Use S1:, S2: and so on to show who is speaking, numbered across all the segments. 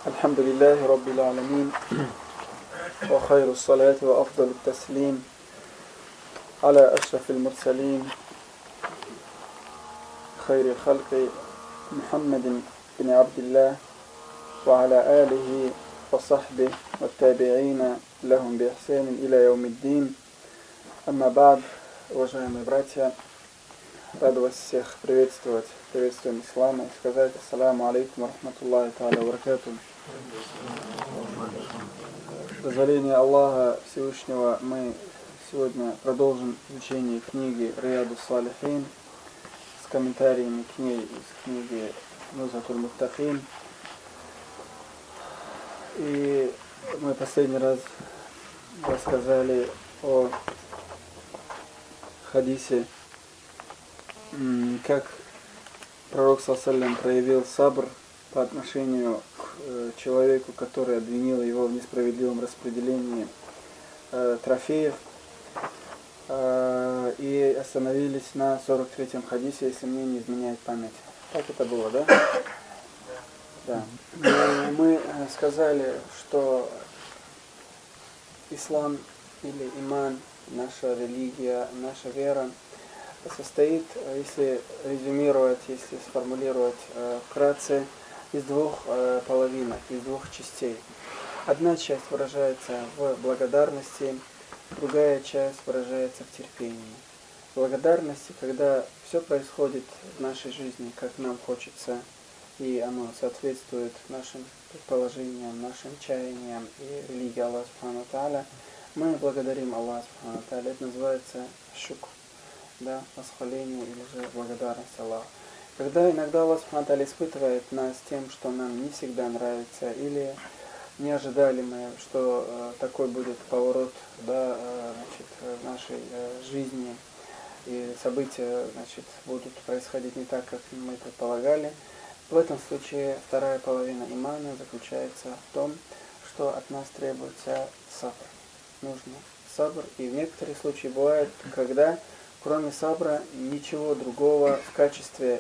S1: الحمد لله رب العالمين وخير الصلاة وأفضل التسليم على أشرف المرسلين خير الخلق محمد بن عبد الله وعلى آله وصحبه والتابعين لهم بإحسان إلى يوم الدين. Амма бад, уважаемые братья, рад вас всех приветствовать, приветствуем ислама и сказать ассаламу алейкум рахматуллахи та'аля ва баракатуху. С дозволения Аллаха Всевышнего мы сегодня продолжим изучение книги Рияду Салихин с комментариями к ней из книги Нузхатуль Муттакин. И мы последний раз рассказали о хадисе, как пророк ﷺ проявил сабр по отношению к человеку, который обвинил его в несправедливом распределении трофеев. И остановились на 43-м хадисе, если мне не изменяет память. Так это было, да? Да. Мы сказали, что ислам или иман, наша религия, наша вера состоит, если резюмировать, если сформулировать вкратце, из двух половинок, из двух частей. Одна часть выражается в благодарности, другая часть выражается в терпении. Благодарности, когда все происходит в нашей жизни, как нам хочется, и оно соответствует нашим предположениям, нашим чаяниям и религии Аллаха Субхану ва Тааля, мы благодарим Аллаха Субхану ва Тааля. Это называется шукр, да, восхваление или же благодарность Аллаху. Когда иногда Аллах Субхану ва Тааля испытывает нас тем, что нам не всегда нравится, или не ожидали мы, что такой будет поворот, да, в нашей жизни, и события, будут происходить не так, как мы предполагали. В этом случае вторая половина имана заключается в том, что от нас требуется сабр. Нужно сабр. И в некоторых случаях бывает, когда кроме сабра ничего другого в качестве,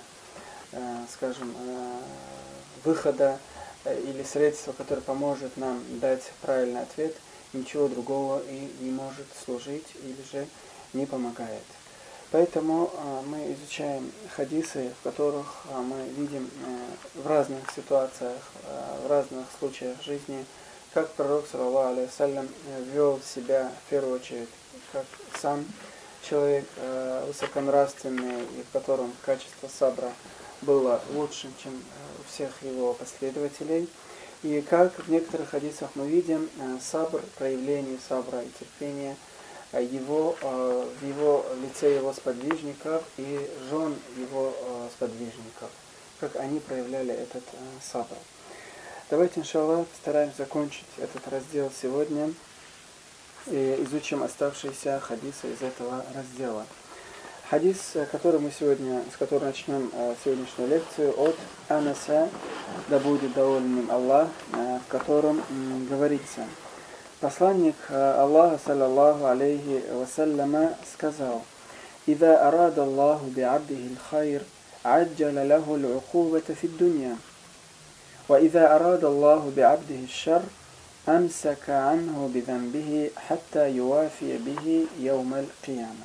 S1: выхода или средства, которое поможет нам дать правильный ответ, ничего другого и не может служить или же не помогает. Поэтому мы изучаем хадисы, в которых мы видим в разных ситуациях, в разных случаях жизни, как пророк, саллаллаху алейхи вассалям, вел себя в первую очередь как сам человек высоконравственный, и в котором качество сабра было лучше, чем у всех его последователей. И как в некоторых хадисах мы видим сабр, проявление сабра и терпения в его лице его сподвижников и жен его сподвижников, как они проявляли этот сабр. Давайте, иншаллах, постараемся закончить этот раздел сегодня и изучим оставшиеся хадисы из этого раздела. Хадис, с которого начнем сегодняшнюю лекцию, от Анаса, да будет доволен им Аллах, в котором говорится: посланник Аллаха, саллаллаху алейхи вассаляма, сказал: «Иза арада Аллаху би'абдихи л-хайр, аджаля лаху л-укубата фи д-дунья, ва иза арада Аллаху би'абдихи л-шарр, амсака анху бидамбихи, хатта юафия бихи яум аль-кияма».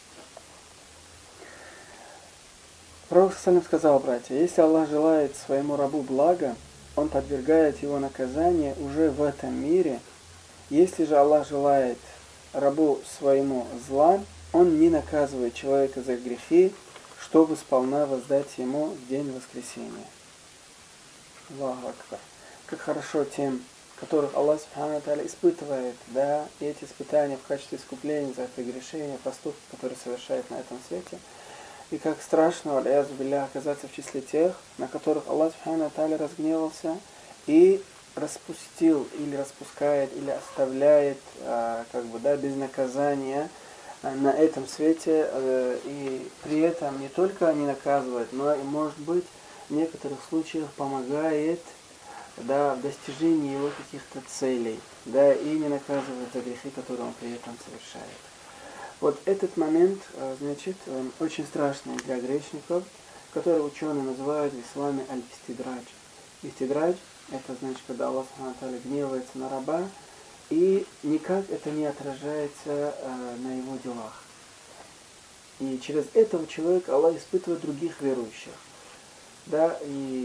S1: Пророк сказал, братья: если Аллах желает своему рабу блага, он подвергает его наказанию уже в этом мире. Если же Аллах желает рабу своему зла, он не наказывает человека за грехи, чтобы сполна воздать ему в день воскресения. Аллаху акбар. Как хорошо тем, которых Аллах Субхану ва Тааля испытывает, да, и эти испытания в качестве искупления за прегрешения, поступки, которые совершает на этом свете. И как страшно, аль-язу билля, оказаться в числе тех, на которых Аллах Субхану ва Тааля разгневался и распустил, или распускает, или оставляет без наказания на этом свете, и при этом не только не наказывает, но и, может быть, в некоторых случаях помогает, да, в достижении его каких-то целей, да, и не наказывает за грехи, которые он при этом совершает. Вот этот момент, очень страшный для грешников, который ученые называют в исламе аль-истидрадж. Истидрадж Это значит, когда Аллах гневается на раба, и никак это не отражается на его делах. И через этого человека Аллах испытывает других верующих. Да,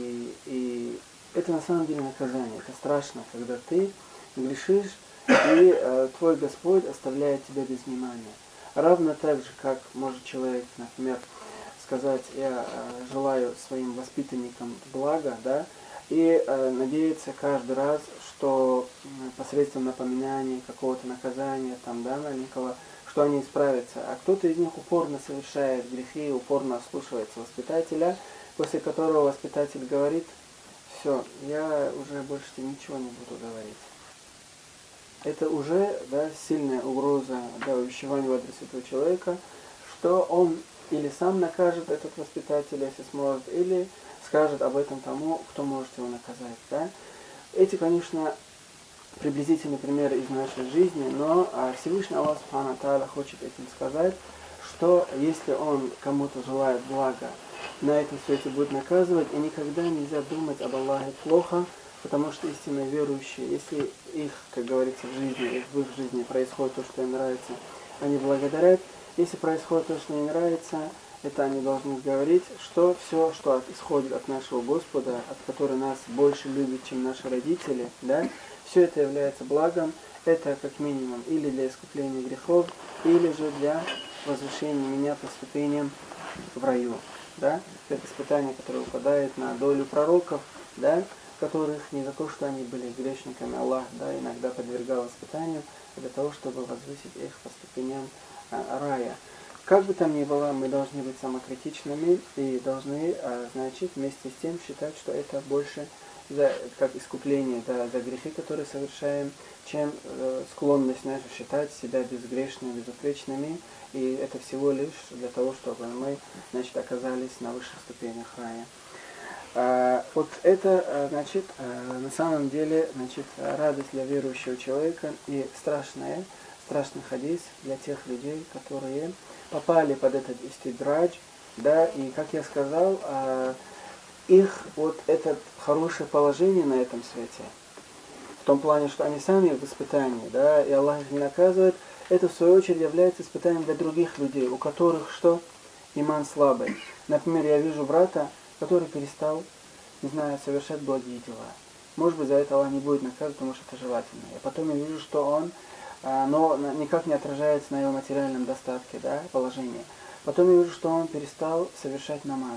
S1: и это на самом деле наказание. Это страшно, когда ты грешишь, и твой Господь оставляет тебя без внимания. Равно так же, как может человек, например, сказать: я желаю своим воспитанникам блага, да, и надеяться каждый раз, что посредством напоминания, какого-то наказания, там, да, маленького, что они исправятся. А кто-то из них упорно совершает грехи, упорно ослушивается воспитателя, после которого воспитатель говорит: все, я уже больше тебе ничего не буду говорить. Это уже, да, сильная угроза, да, увещевания в адрес этого человека, что он или сам накажет этот воспитатель, если сможет, или скажет об этом тому, кто может его наказать. Да? Эти, конечно, приблизительные примеры из нашей жизни, но Всевышний Аллах Субхану Тааля хочет этим сказать, что если он кому-то желает блага, на этом свете будет наказывать, и никогда нельзя думать об Аллахе плохо, потому что истинно верующие, если их, как говорится, в их жизни происходит то, что им нравится, они благодарят. Если происходит то, что им не нравится, это они должны говорить, что все, что исходит от нашего Господа, от которого нас больше любят, чем наши родители, да, все это является благом, это как минимум или для искупления грехов, или же для возвышения меня по ступеням в раю. Да? Это испытание, которое выпадает на долю пророков, да, которых не за то, что они были грешниками, Аллах, да, иногда подвергал испытаниям, а для того, чтобы возвысить их по ступеням рая. Как бы там ни было, мы должны быть самокритичными и должны, значит, вместе с тем считать, что это больше как искупление, да, за грехи, которые совершаем, чем склонность наша считать себя безгрешными, безупречными. И это всего лишь для того, чтобы мы, значит, оказались на высших ступенях рая. Вот это, значит, на самом деле, значит, радость для верующего человека и страшный хадис для тех людей, которые попали под этот истидрадж, да, и, как я сказал, их вот это хорошее положение на этом свете, в том плане, что они сами в испытании, да, и Аллах их не наказывает, это в свою очередь является испытанием для других людей, у которых что? Иман слабый. Например, я вижу брата, который перестал, не знаю, совершать благие дела. Может быть, за это Аллах не будет наказывать, потому что это желательно. И потом я вижу, что он, но никак не отражается на его материальном достатке, да, положении. Потом я вижу, что он перестал совершать намаз.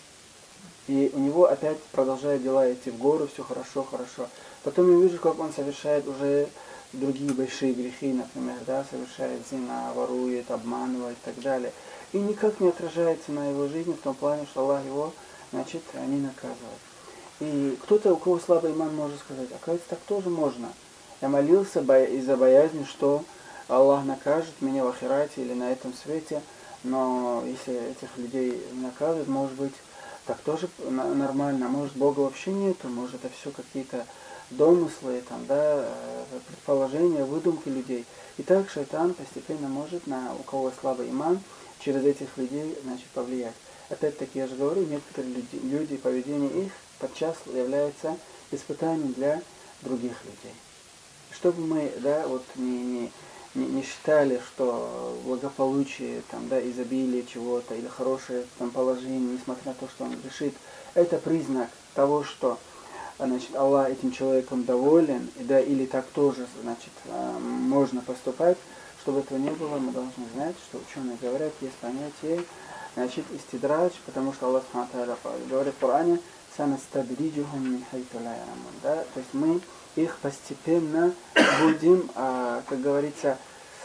S1: И у него опять продолжают дела идти в гору, все хорошо. Потом я вижу, как он совершает уже другие большие грехи, например, да, совершает зина, ворует, обманывает и так далее. И никак не отражается на его жизни в том плане, что Аллах его, значит, не наказывает. И кто-то, у кого слабый иман, может сказать: оказывается, так тоже можно. Я молился из-за боязни, что Аллах накажет меня в ахирате или на этом свете, но если этих людей наказывают, может быть, так тоже нормально. Может, Бога вообще нету, может, это все какие-то домыслы, там, да, предположения, выдумки людей. И так шайтан постепенно может, у кого слабый иман, через этих людей, значит, повлиять. Опять-таки, я же говорю, некоторые люди, поведение их подчас является испытанием для других людей. Чтобы мы, да, вот не считали, что благополучие, там, да, изобилие чего-то или хорошее там положение, несмотря на то, что он грешит, это признак того, что, значит, Аллах этим человеком доволен, и, да, или так тоже, значит, можно поступать. Чтобы этого не было, мы должны знать, что ученые говорят, есть понятие, значит, истидрадж, потому что Аллах говорит в Коране: «Санастадриджухум мин хайсу ла я'ламун», да, то есть мы их постепенно будем, как говорится,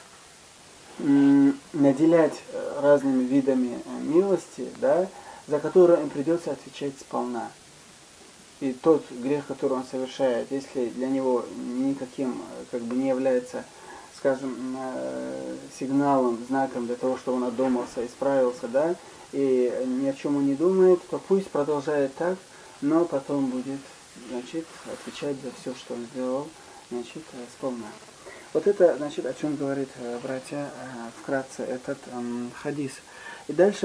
S1: наделять разными видами милости, да, за которые им придется отвечать сполна. И тот грех, который он совершает, если для него никаким, как бы, не является, скажем, сигналом, знаком для того, чтобы он одумался, исправился, да, и ни о чем он не думает, то пусть продолжает так, но потом будет, значит, отвечать за все, что он сделал, значит, сполна. Вот это, значит, о чем говорит, братья, вкратце этот хадис. И дальше,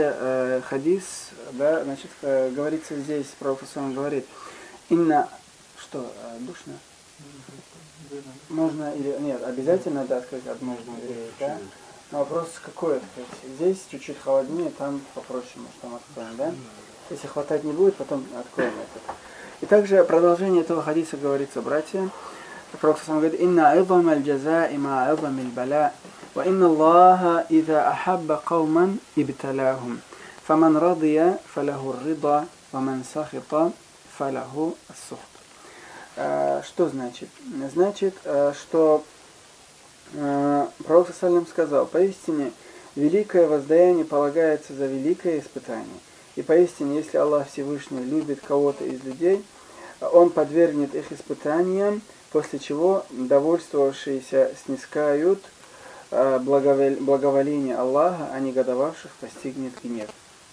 S1: продолжая хадис, да, значит, говорится здесь, Пророк говорит: «Инна Что, душно? Можно или... Нет, обязательно, да, сказать, одну дверь, да? Но вопрос какой открыть? Здесь чуть-чуть холоднее, там попроще, может, там откроем, да? Если хватать не будет, потом откроем этот. И также продолжение этого хадиса говорится, братья. Пророк сам говорит: «Инна айзам аль-джазаи ма айзам аль-бала, ва инна Аллаха иза ахабба кауман ибталахум, фаман радия фалаху рида, ва ман сахита фалаху ас-сухт». Что значит? Значит, что Пророк ﷺ сказал: поистине великое воздаяние полагается за великое испытание. И поистине, если Аллах Всевышний любит кого-то из людей, Он подвергнет их испытаниям, после чего довольствовавшиеся снискают благоволение Аллаха, а негодовавших постигнет гнев.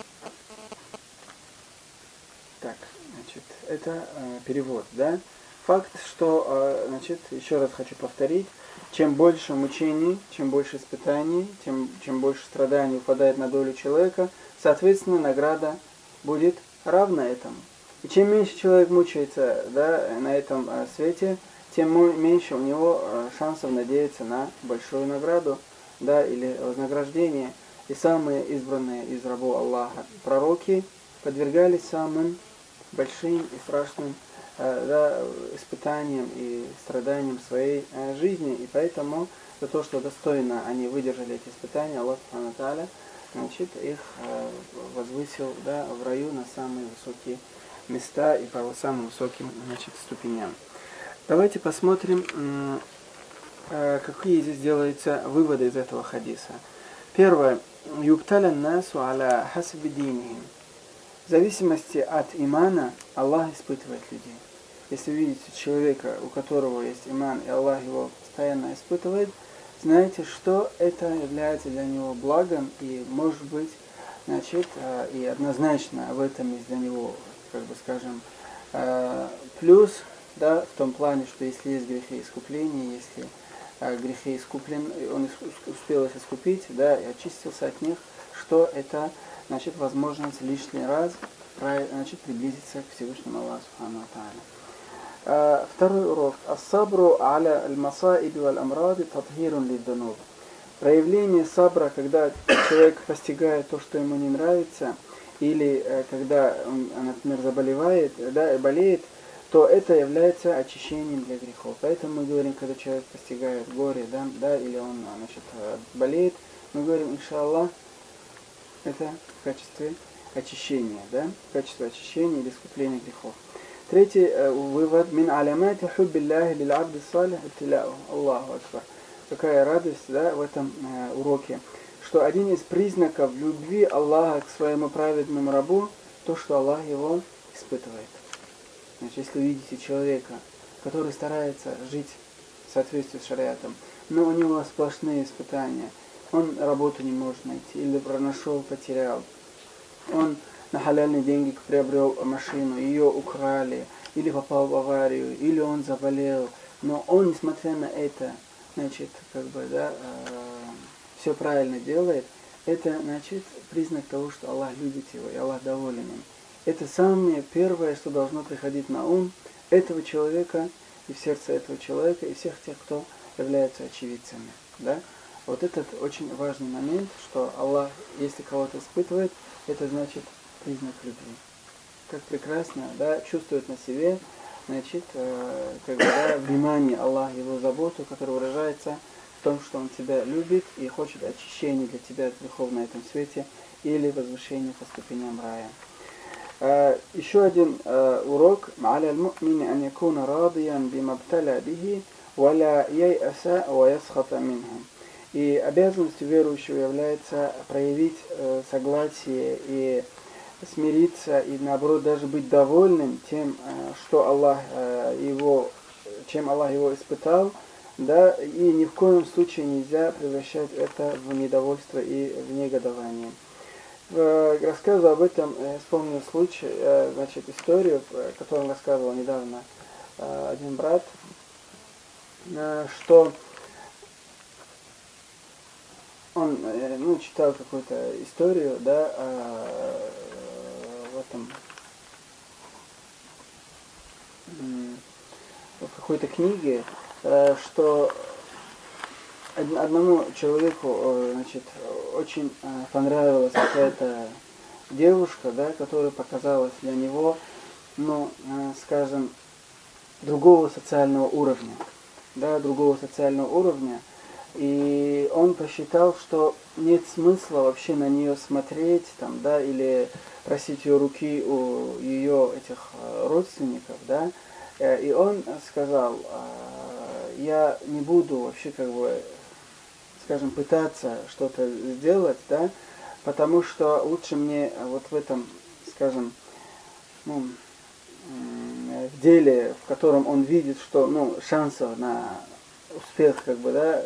S1: Так, значит, это перевод, да? Факт, что, значит, еще раз хочу повторить, чем больше мучений, чем больше испытаний, чем больше страданий упадает на долю человека, соответственно, награда будет равна этому. И чем меньше человек мучается, да, на этом свете, тем меньше у него шансов надеяться на большую награду, да, или вознаграждение. И самые избранные из рабов Аллаха пророки подвергались самым большим и страшным испытаниям и страданиям своей жизни. И поэтому за то, что достойно они выдержали эти испытания, Аллах Субхану ва Тааля, значит, их возвысил, да, в раю на самые высокие места и по самым высоким, значит, ступеням. Давайте посмотрим, какие здесь делаются выводы из этого хадиса. Первое. Юбталя насу аля хасби динихим. В зависимости от имана Аллах испытывает людей. Если вы видите человека, у которого есть иман, и Аллах его постоянно испытывает, знаете, что это является для него благом, и может быть, значит, и однозначно в этом есть для него, как бы скажем, плюс, да, в том плане, что если есть грехи искупления, если грехи искуплен, он успел их искупить, да, и очистился от них, что это, значит, возможность лишний раз, значит, приблизиться к Всевышнему Аллаху Субхану ва Тааля. Второй урок. Ас-сабру аля аль-масаиби валь-амради татхирун лид-дунуб. Проявление сабра, когда человек постигает то, что ему не нравится, или когда он, например, заболевает, да, и болеет, то это является очищением для грехов. Поэтому мы говорим, когда человек постигает горе, да, или он, значит, болеет, мы говорим, иншаллах, это в качестве очищения, да, в качестве очищения или искупления грехов. Третий вывод. Мин алямати хуббиллахи лил абди салих ибтиляу. Аллаху акбар. Какая радость, да, в этом уроке, что один из признаков любви Аллаха к своему праведному рабу, то, что Аллах его испытывает. Значит, если вы видите человека, который старается жить в соответствии с шариатом, но у него сплошные испытания, он работу не может найти, или нашел, потерял, он на халяльные деньги приобрел машину, ее украли, или попал в аварию, или он заболел, но он, несмотря на это, значит, как бы, да, все правильно делает, это, значит, признак того, что Аллах любит его, и Аллах доволен им. Это самое первое, что должно приходить на ум этого человека, и в сердце этого человека, и всех тех, кто являются очевидцами. Да? Вот этот очень важный момент, что Аллах, если кого-то испытывает, это значит признак любви. Как прекрасно, да, чувствует на себе, значит, как бы, да, внимание Аллаха, его заботу, которая выражается в том, что он тебя любит и хочет очищения для тебя от грехов на этом свете или возвышения по ступеням рая. Еще один урок. «Аля аль-му'мини ан якуна радиян бима бталя бихи, валя яйаса ва ясхата минхум». И обязанностью верующего является проявить согласие и смириться, и наоборот даже быть довольным тем, что Аллах чем Аллах его испытал, да, и ни в коем случае нельзя превращать это в недовольство и в негодование. Рассказывая об этом, я вспомнил случай, значит, историю, которую рассказывал недавно один брат, что он, читал какую-то историю, да, в этом, в какой-то книге, что одному человеку, значит, очень понравилась какая-то девушка, да, которая показалась для него, ну, скажем, другого социального уровня, да, другого социального уровня, и он посчитал, что нет смысла вообще на нее смотреть, там, да, или просить ее руки у ее этих родственников, да, и он сказал, я не буду вообще, как бы, скажем, пытаться что-то сделать, да, потому что лучше мне вот в этом, скажем, ну, в деле, в котором он видит, что, ну, шансов на успех, как бы, да,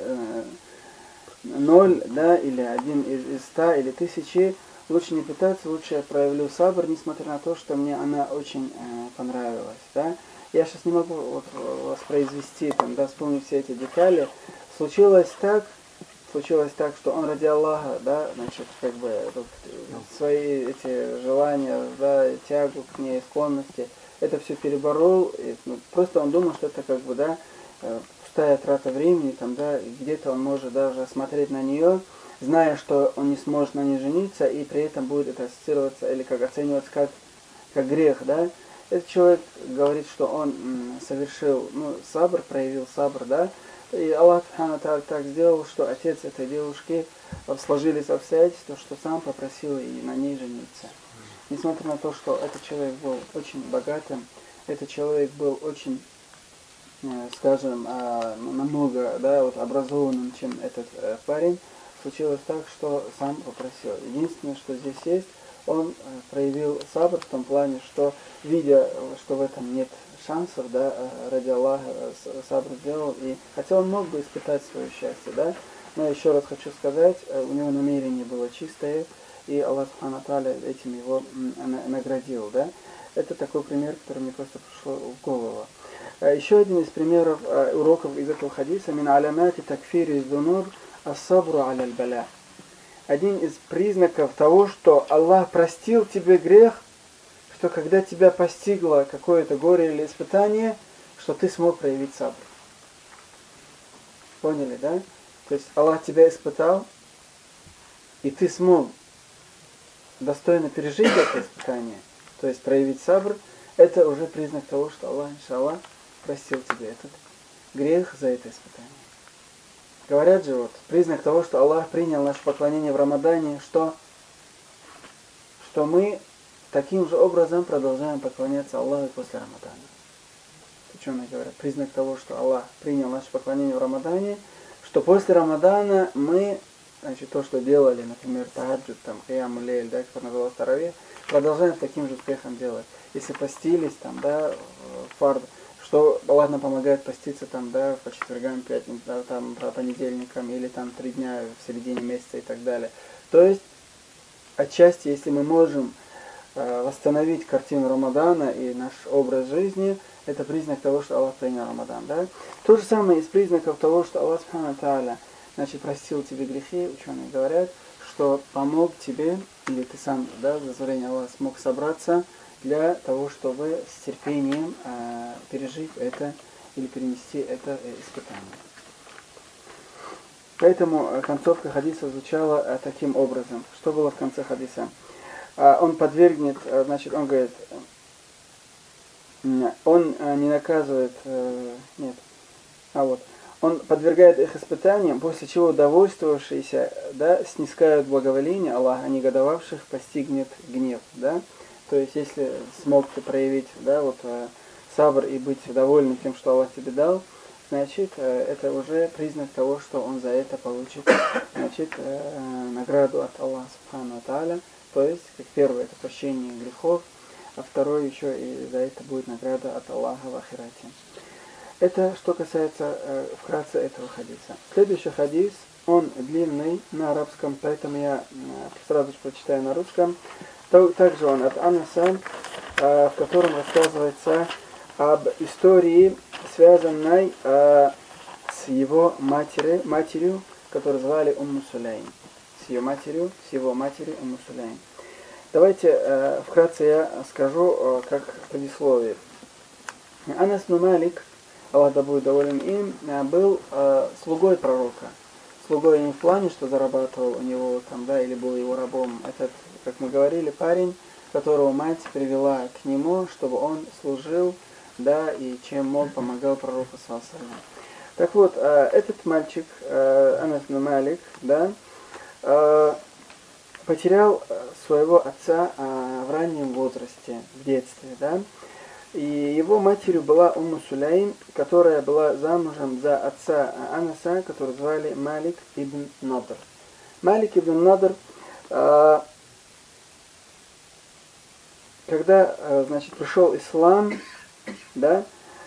S1: 0, да, или 1 из 100, или 1000, лучше не пытаться, лучше я проявлю сабр, несмотря на то, что мне она очень понравилась, да. Я сейчас не могу вот воспроизвести, там, да, вспомнить все эти детали. Случилось так, что он ради Аллаха, да, значит, как бы свои эти желания, да, тягу к ней, склонности, это все переборол. И, ну, просто он думал, что это как бы, да, пустая трата времени, там, да, и где-то он может даже смотреть на нее, зная, что он не сможет на ней жениться, и при этом будет это ассоциироваться или как оцениваться как грех, да. Этот человек говорит, что он совершил, ну, сабр, проявил сабр, да, и Аллах так сделал, что отец этой девушки сложились обстоятельства, что сам попросил и на ней жениться. Несмотря на то, что этот человек был очень богатым, этот человек был очень, скажем, намного, да, вот, образованным, чем этот парень, случилось так, что сам попросил. Единственное, что здесь есть, он проявил сабр в том плане, что, видя, что в этом нет шансов, да, ради Аллаха сабр сделал, и хотя он мог бы испытать свое счастье, да, но еще раз хочу сказать, у него намерение было чистое, и Аллах Субхану Тааля этим его наградил, да. Это такой пример, который мне просто пришел в голову. Еще один из примеров уроков из этого хадиса: «Мин алямати такфири зунуб ас-сабру аляль баля». Один из признаков того, что Аллах простил тебе грех, что когда тебя постигло какое-то горе или испытание, что ты смог проявить сабр. Поняли, да? То есть Аллах тебя испытал, и ты смог достойно пережить это испытание, то есть проявить сабр, это уже признак того, что Аллах, иншаллах, простил тебе этот грех за это испытание. Говорят же, вот, признак того, что Аллах принял наше поклонение в Рамадане, что мы таким же образом продолжаем поклоняться Аллаху после Рамадана. Ученые говорят, признак того, что Аллах принял наше поклонение в Рамадане, что после Рамадана мы, значит, то, что делали, например, таджуд, там, кияму лейль, да, который назывался таравих, продолжаем таким же успехом делать. Если постились, там, да, фард, что Аллах нам помогает поститься, там, да, по четвергам, пятницам, да, там, по понедельникам, или там 3 дня в середине месяца и так далее. То есть, отчасти, если мы можем восстановить картину Рамадана и наш образ жизни, это признак того, что Аллах принял Рамадан. Да? То же самое из признаков того, что Аллах Субхану Тааля, значит, простил тебе грехи, ученые говорят, что помог тебе, или ты сам, да, в дозволении Аллаха смог собраться для того, чтобы с терпением пережить это или перенести это испытание. Поэтому концовка хадиса звучала таким образом. Что было в конце хадиса? Он подвергнет, значит, он говорит, он не наказывает, он подвергает их испытаниям, после чего довольствовавшиеся, да, снискают благоволение Аллаха, а негодовавших постигнет гнев, да. То есть, если смог ты проявить, да, вот сабр и быть довольным тем, что Аллах тебе дал, значит, это уже признак того, что он за это получит, значит, награду от Аллаха Субхану Тааля. То есть, как первое, это прощение грехов, а второе еще и за это будет награда от Аллаха в ахирате. Это что касается вкратце этого хадиса. Следующий хадис, он длинный на арабском, поэтому я сразу же прочитаю на русском. Также он от Анаса, в котором рассказывается об истории, связанной с его матерью, которую звали Умму Сулейм. С его матерью Умму Сулейм. Давайте вкратце я скажу, как предисловие. Анас ибн Малик Аллах да будет доволен им, был слугой пророка. Слугой не в плане, что зарабатывал у него там, да, или был его рабом. Этот, как мы говорили, парень, которого мать привела к нему, чтобы он служил, да, и чем мог, помогал пророку саллаллаху алейхи ва саллям. Так вот, этот мальчик, Анас ибн Малик, да, потерял своего отца в раннем возрасте, в детстве, да, и его матерью была Умму Сулейм, которая была замужем за отца Анаса, которого звали Малик ибн Надр. Малик ибн Надр, когда, значит, пришел ислам, да,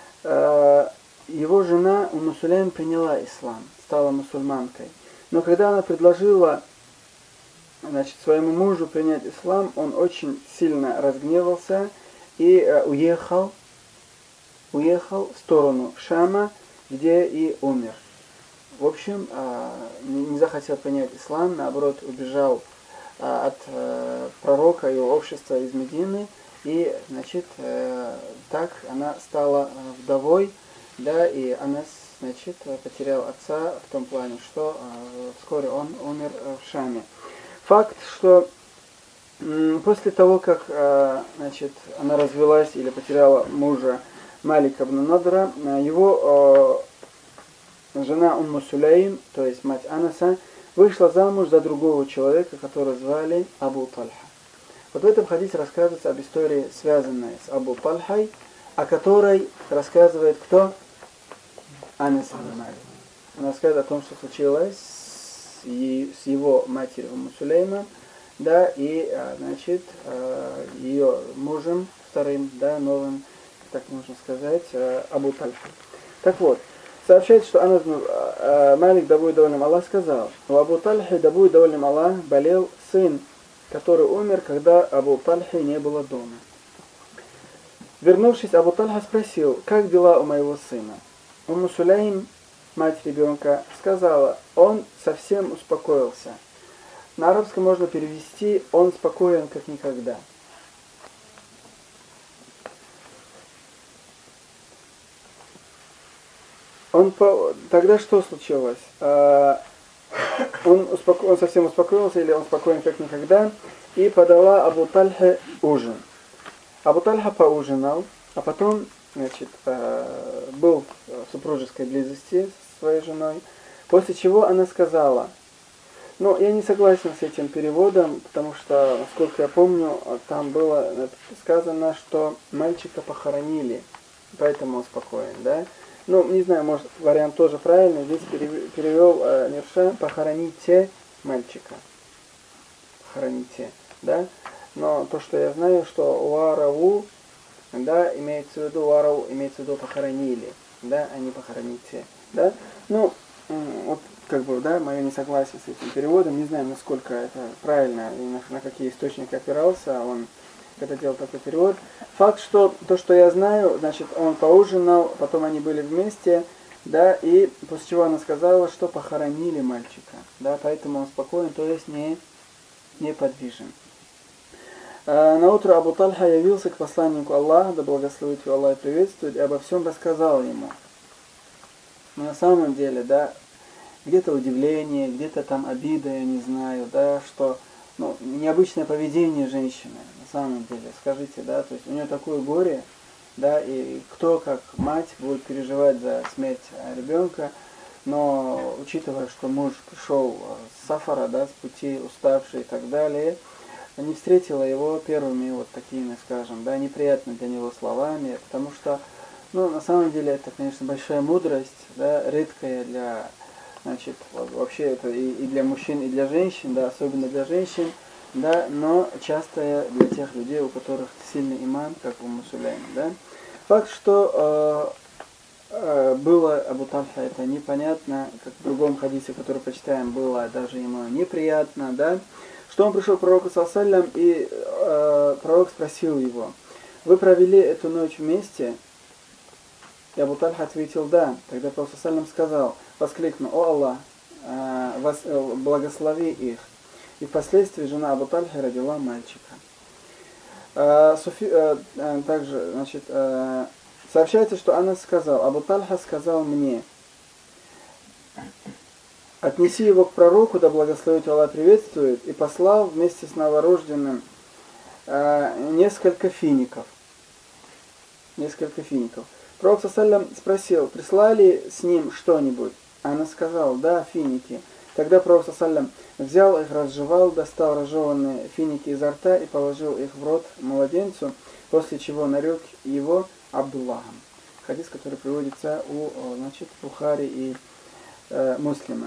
S1: его жена Умму Сулейм приняла ислам, стала мусульманкой. Но когда она предложила, значит, своему мужу принять ислам, он очень сильно разгневался и уехал в сторону Шама, где и умер. В общем, не захотел принять ислам, наоборот, убежал от пророка и его общества из Медины, и, значит, так она стала вдовой, да, и она, значит, потерял отца в том плане, что вскоре он умер в Шаме. Факт, что после того, как, значит, она развелась или потеряла мужа Малика ибн Надра, его жена Умму Сулейм, то есть мать Анаса, вышла замуж за другого человека, которого звали Абу Тальха. Вот в этом хадисе рассказывается об истории, связанной с Абу Тальхой, о которой рассказывает кто? Анас ибн Малик. Он рассказывает о том, что случилось с его матерью Умму Сулеймом, да, и, значит, ее мужем вторым, да, новым, так можно сказать, Абу Тальхой. Так вот, сообщается, что Анас ибн Малик, да будет доволен Аллах, сказал: у Абу Тальхи, да будет доволен Аллах, болел сын, который умер, когда Абу Тальхи не было дома. Вернувшись, Абу Тальха спросил: как дела у моего сына? Умму Сулейм, мать ребенка, сказала: он совсем успокоился. На арабском можно перевести: он спокоен, как никогда. Тогда что случилось? Он совсем успокоился, или он спокоен, как никогда, и подала Абу Тальхе ужин. Абу Тальха поужинал, а потом, значит, был в супружеской близости со своей женой, после чего она сказала: ну, я не согласен с этим переводом, потому что, насколько я помню, там было сказано, что мальчика похоронили, поэтому он спокоен, да? Ну, не знаю, может, вариант тоже правильный. Здесь перевел Мирша: похороните мальчика. Похороните, да? Но то, что я знаю, что уараву, да, имеется в виду, уарау имеется в виду похоронили, да, а не похороните, да? Ну, вот, как бы, да, мое несогласие с этим переводом, не знаю, насколько это правильно, и на какие источники опирался он, когда делал такой перевод. Факт, что то, что я знаю, значит, он поужинал, потом они были вместе, да, и после чего она сказала, что похоронили мальчика, да, поэтому он спокоен, то есть не подвижен. Наутро Абу Тальха явился к посланнику Аллаха, да благословит его Аллах и приветствует, и обо всем рассказал ему. Но на самом деле, да, где-то удивление, где-то там обида, я не знаю, да, что, ну, необычное поведение женщины, на самом деле, скажите, да, то есть у нее такое горе, да, и кто, как мать, будет переживать за смерть ребенка, но учитывая, что муж пришел с сафара, да, с пути, уставший и так далее, не встретила его первыми вот такими, скажем, да, неприятными для него словами, потому что, ну, на самом деле, это, конечно, большая мудрость, да, редкая для, значит, вообще это и для мужчин, и для женщин, да, особенно для женщин, да, но часто для тех людей, у которых сильный иман, как у Умму Сулейм, да. Факт, что было Абу Тальха, это непонятно, как в другом хадисе, который почитаем, было даже ему неприятно, да, что он пришел к пророку саллаллаху алейхи ва саллям, и пророк спросил его: вы провели эту ночь вместе? И Абу Тальха ответил: да. Тогда пророк саллаллаху алейхи ва саллям сказал, воскликнул: о Аллах, благослови их. И впоследствии жена Абу Тальхи родила мальчика. Также, значит, Сообщается, что Анас сказал: Абу Тальха сказал мне: отнеси его к пророку, да благословит Аллах приветствует, и послал вместе с новорожденным несколько фиников. Пророк ﷺ спросил: прислали с ним что-нибудь? Она сказала: да, финики. Тогда Пророк ﷺ взял их, разжевал, достал разжеванные финики изо рта и положил их в рот младенцу, после чего нарек его Абдуллахом. Хадис, который приводится у Бухари и Муслима.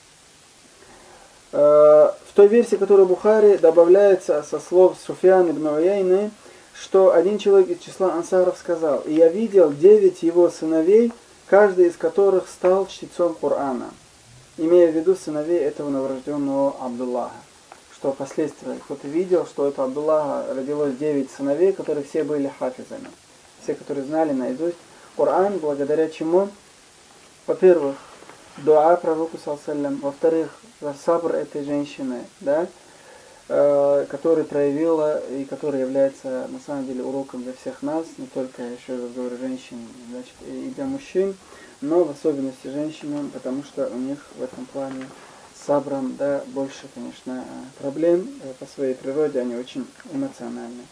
S1: В той версии, которая Бухари, добавляется со слов Суфьяна ибн Уяйны, что один человек из числа ансаров сказал: и я видел 9 его сыновей, каждый из которых стал чтецом Корана, имея в виду сыновей этого новорожденного Абдуллаха. Что впоследствии кто-то видел, что это Абдуллаха родилось 9 сыновей, которые все были хафизами. Все, которые знали наизусть Коран, благодаря чему, во-первых, дуа пророку ﷺ, во-вторых, сабр этой женщины, да, которая проявила и которая является на самом деле уроком для всех нас, не только, еще раз говорю, женщин, значит, и для мужчин, но в особенности женщинам, потому что у них в этом плане с сабром, да, больше, конечно, проблем по своей природе, они очень эмоциональны.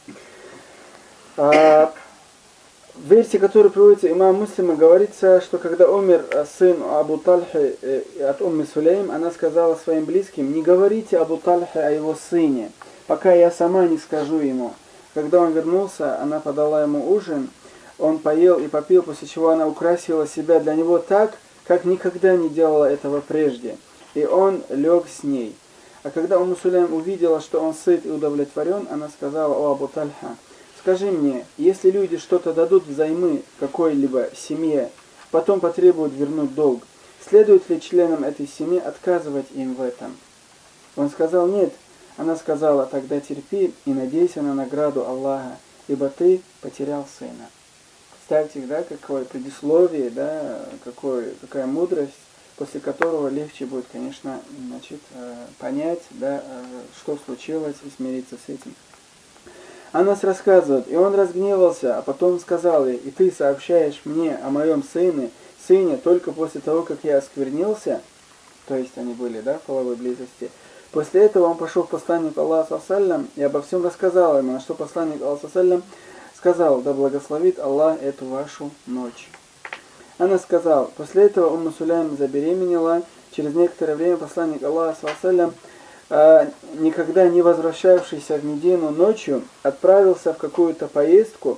S1: В версии, которая приводится имам Муслима, говорится, что когда умер сын Абу Тальхи от Умми Сулейм, она сказала своим близким: не говорите Абу Тальхи о его сыне, пока я сама не скажу ему. Когда он вернулся, она подала ему ужин, он поел и попил, после чего она украсила себя для него так, как никогда не делала этого прежде, и он лег с ней. А когда Умми Сулейм увидела, что он сыт и удовлетворен, она сказала: о Абу Тальха, скажи мне, если люди что-то дадут взаймы какой-либо семье, потом потребуют вернуть долг, следует ли членам этой семьи отказывать им в этом? Он сказал: нет. Она сказала: тогда терпи и надейся на награду Аллаха, ибо ты потерял сына. Представьте, да, какое предисловие, да, какая мудрость, после которого легче будет, конечно, понять, да, что случилось, и смириться с этим. Анас рассказывает: и он разгневался, а потом сказал ей: и ты сообщаешь мне о моем сыне только после того, как я осквернился, то есть они были, да, в половой близости. После этого он пошел к посланнику Аллаха ﷺ и обо всем рассказал ему, на что посланник Аллаха ﷺ сказал: да благословит Аллах эту вашу ночь. Она сказала: после этого Умму Сулейм забеременела. Через некоторое время посланник Аллаха ﷺ, никогда не возвращавшийся в Медину ночью, отправился в какую-то поездку,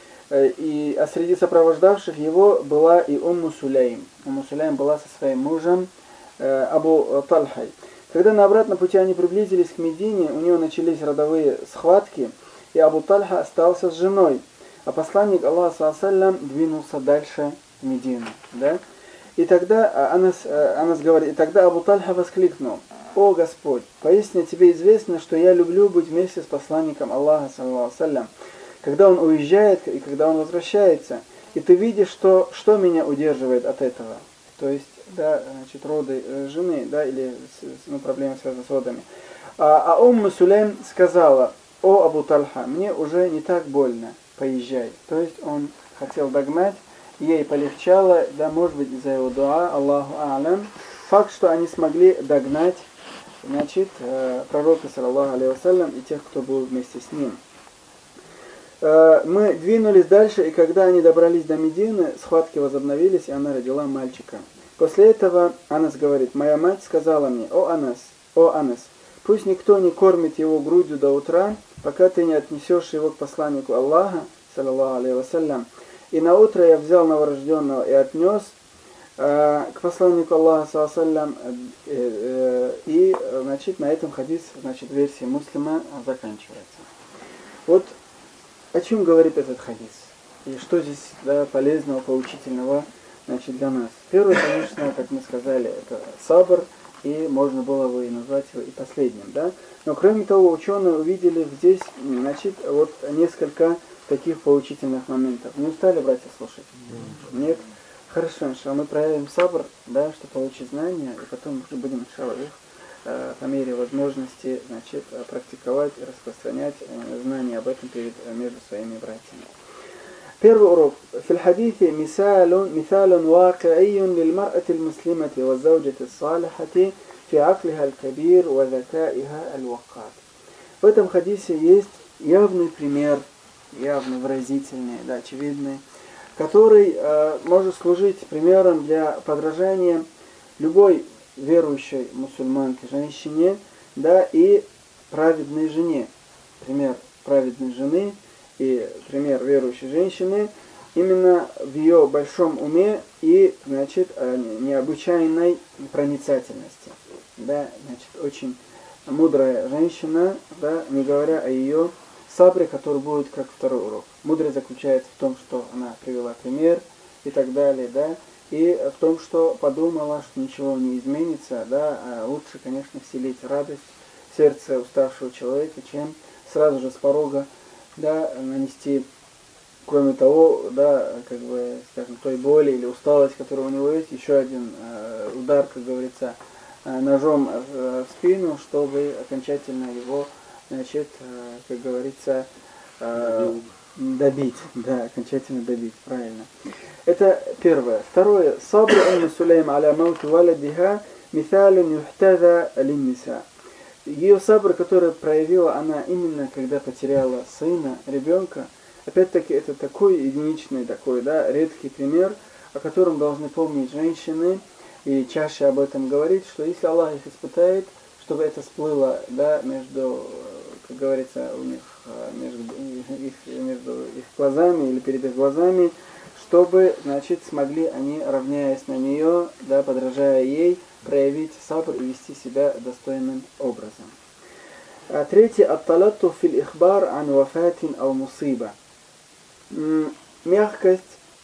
S1: а среди сопровождавших его была и Умму Сулейм. Умму Сулейм была со своим мужем Абу Тальхой. Когда на обратном пути они приблизились к Медине, у него начались родовые схватки, и Абу Тальха остался с женой, а посланник Аллаха ﷺ двинулся дальше в Медину. Да? И тогда Анас говорит: и тогда Абу Тальха воскликнул: о Господь, поистине тебе известно, что я люблю быть вместе с посланником Аллаха, ﷺ, когда он уезжает и когда он возвращается. И ты видишь, что меня удерживает от этого. То есть, да, значит, роды жены, да, или проблемы, связанные с родами. А Умму Сулейм сказала: о Абу Тальха, мне уже не так больно, поезжай. То есть он хотел догнать, ей полегчало, да, может быть, из-за его дуа, Аллаху а'лям. Факт, что они смогли догнать, значит, пророка, саллаллаху алейхи вассалям, и тех, кто был вместе с ним. Мы двинулись дальше, и когда они добрались до Медины, схватки возобновились, и она родила мальчика. После этого Анас говорит: моя мать сказала мне: о Анас, пусть никто не кормит его грудью до утра, пока ты не отнесешь его к посланнику Аллаха, саллаллаху алейхи вассалям. И на утро я взял новорожденного и отнес к посланнику Аллаха, саллаллаху алейхи, и, значит, на этом хадис, значит, версия Муслима заканчивается. Вот о чем говорит этот хадис? И что здесь, да, полезного, поучительного, значит, для нас? Первое, конечно, как мы сказали, это сабр, и можно было бы и назвать его и последним, да? Но кроме того, ученые увидели здесь, значит, вот несколько таких поучительных моментов. Не устали, братья, слушать? Нет? Хорошо, иншалла, мы проявим сабр, да, чтобы получить знания, и потом уже будем, иншалла, их по мере возможности, значит, практиковать и распространять знания об этом между своими братьями. Первый урок. في الحديث مثال واقعي للمرأة المسلمة والزوجة الصالحة في عقلها الكبير وذكائها الوقار. В этом хадисе есть явный пример, явно выразительный, да, очевидный, который может служить примером для подражания любой верующей мусульманке, женщине, да, и праведной жене. Пример праведной жены и пример верующей женщины именно в ее большом уме и, значит, необычайной проницательности. Да, значит, очень мудрая женщина, да, не говоря о ее сабре, который будет как второй урок. Мудрость заключается в том, что она привела пример и так далее, да, и в том, что подумала, что ничего не изменится, да, а лучше, конечно, вселить радость в сердце уставшего человека, чем сразу же с порога, да, нанести, кроме того, да, как бы, скажем, той боли или усталость, которая у него есть, еще один удар, как говорится, ножом в спину, чтобы окончательно его, значит, как говорится, добить, да, окончательно добить, правильно. Это первое. Второе. Сабр умми Сулейм аля маути валадиха мithалун юхтада линниса. Ее сабр, который проявила она именно когда потеряла сына, ребенка, опять-таки это такой единичный, такой, да, редкий пример, о котором должны помнить женщины и чаще об этом говорить, что если Аллах их испытает, чтобы это всплыло, да, между, как говорится, у них, между их глазами или перед их глазами, чтобы, значит, смогли они, равняясь на нее, да, подражая ей, проявить сабр и вести себя достойным образом. А третье. Ат-талатту фил ихбар ан вафатин ау мусиба. Мягкость,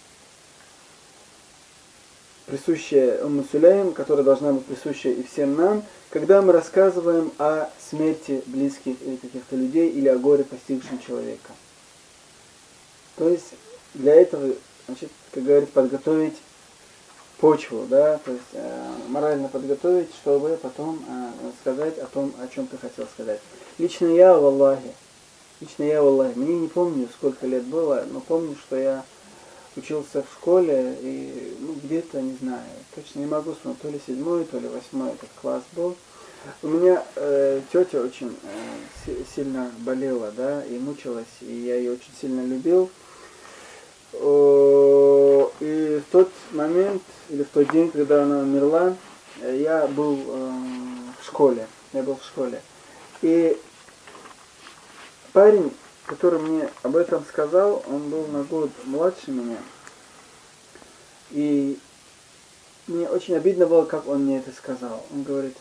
S1: присущая Умму Сулейм, которая должна быть присуща и всем нам, когда мы рассказываем о смерти близких или каких-то людей, или о горе, постигшем человека. То есть для этого, значит, как говорится, подготовить почву, да, то есть морально подготовить, чтобы потом сказать о том, о чем ты хотел сказать. Лично я, валлахи, мне не помню, сколько лет было, но помню, что я учился в школе, и, ну, где-то, не знаю, точно не могу вспомнить, то ли 7-й, то ли 8-й этот класс был. У меня тетя очень сильно болела, да, и мучилась, и я ее очень сильно любил. И в тот момент, или в тот день, когда она умерла, я был в школе. И парень, который мне об этом сказал, он был на год младше меня. И мне очень обидно было, как он мне это сказал. Он говорит,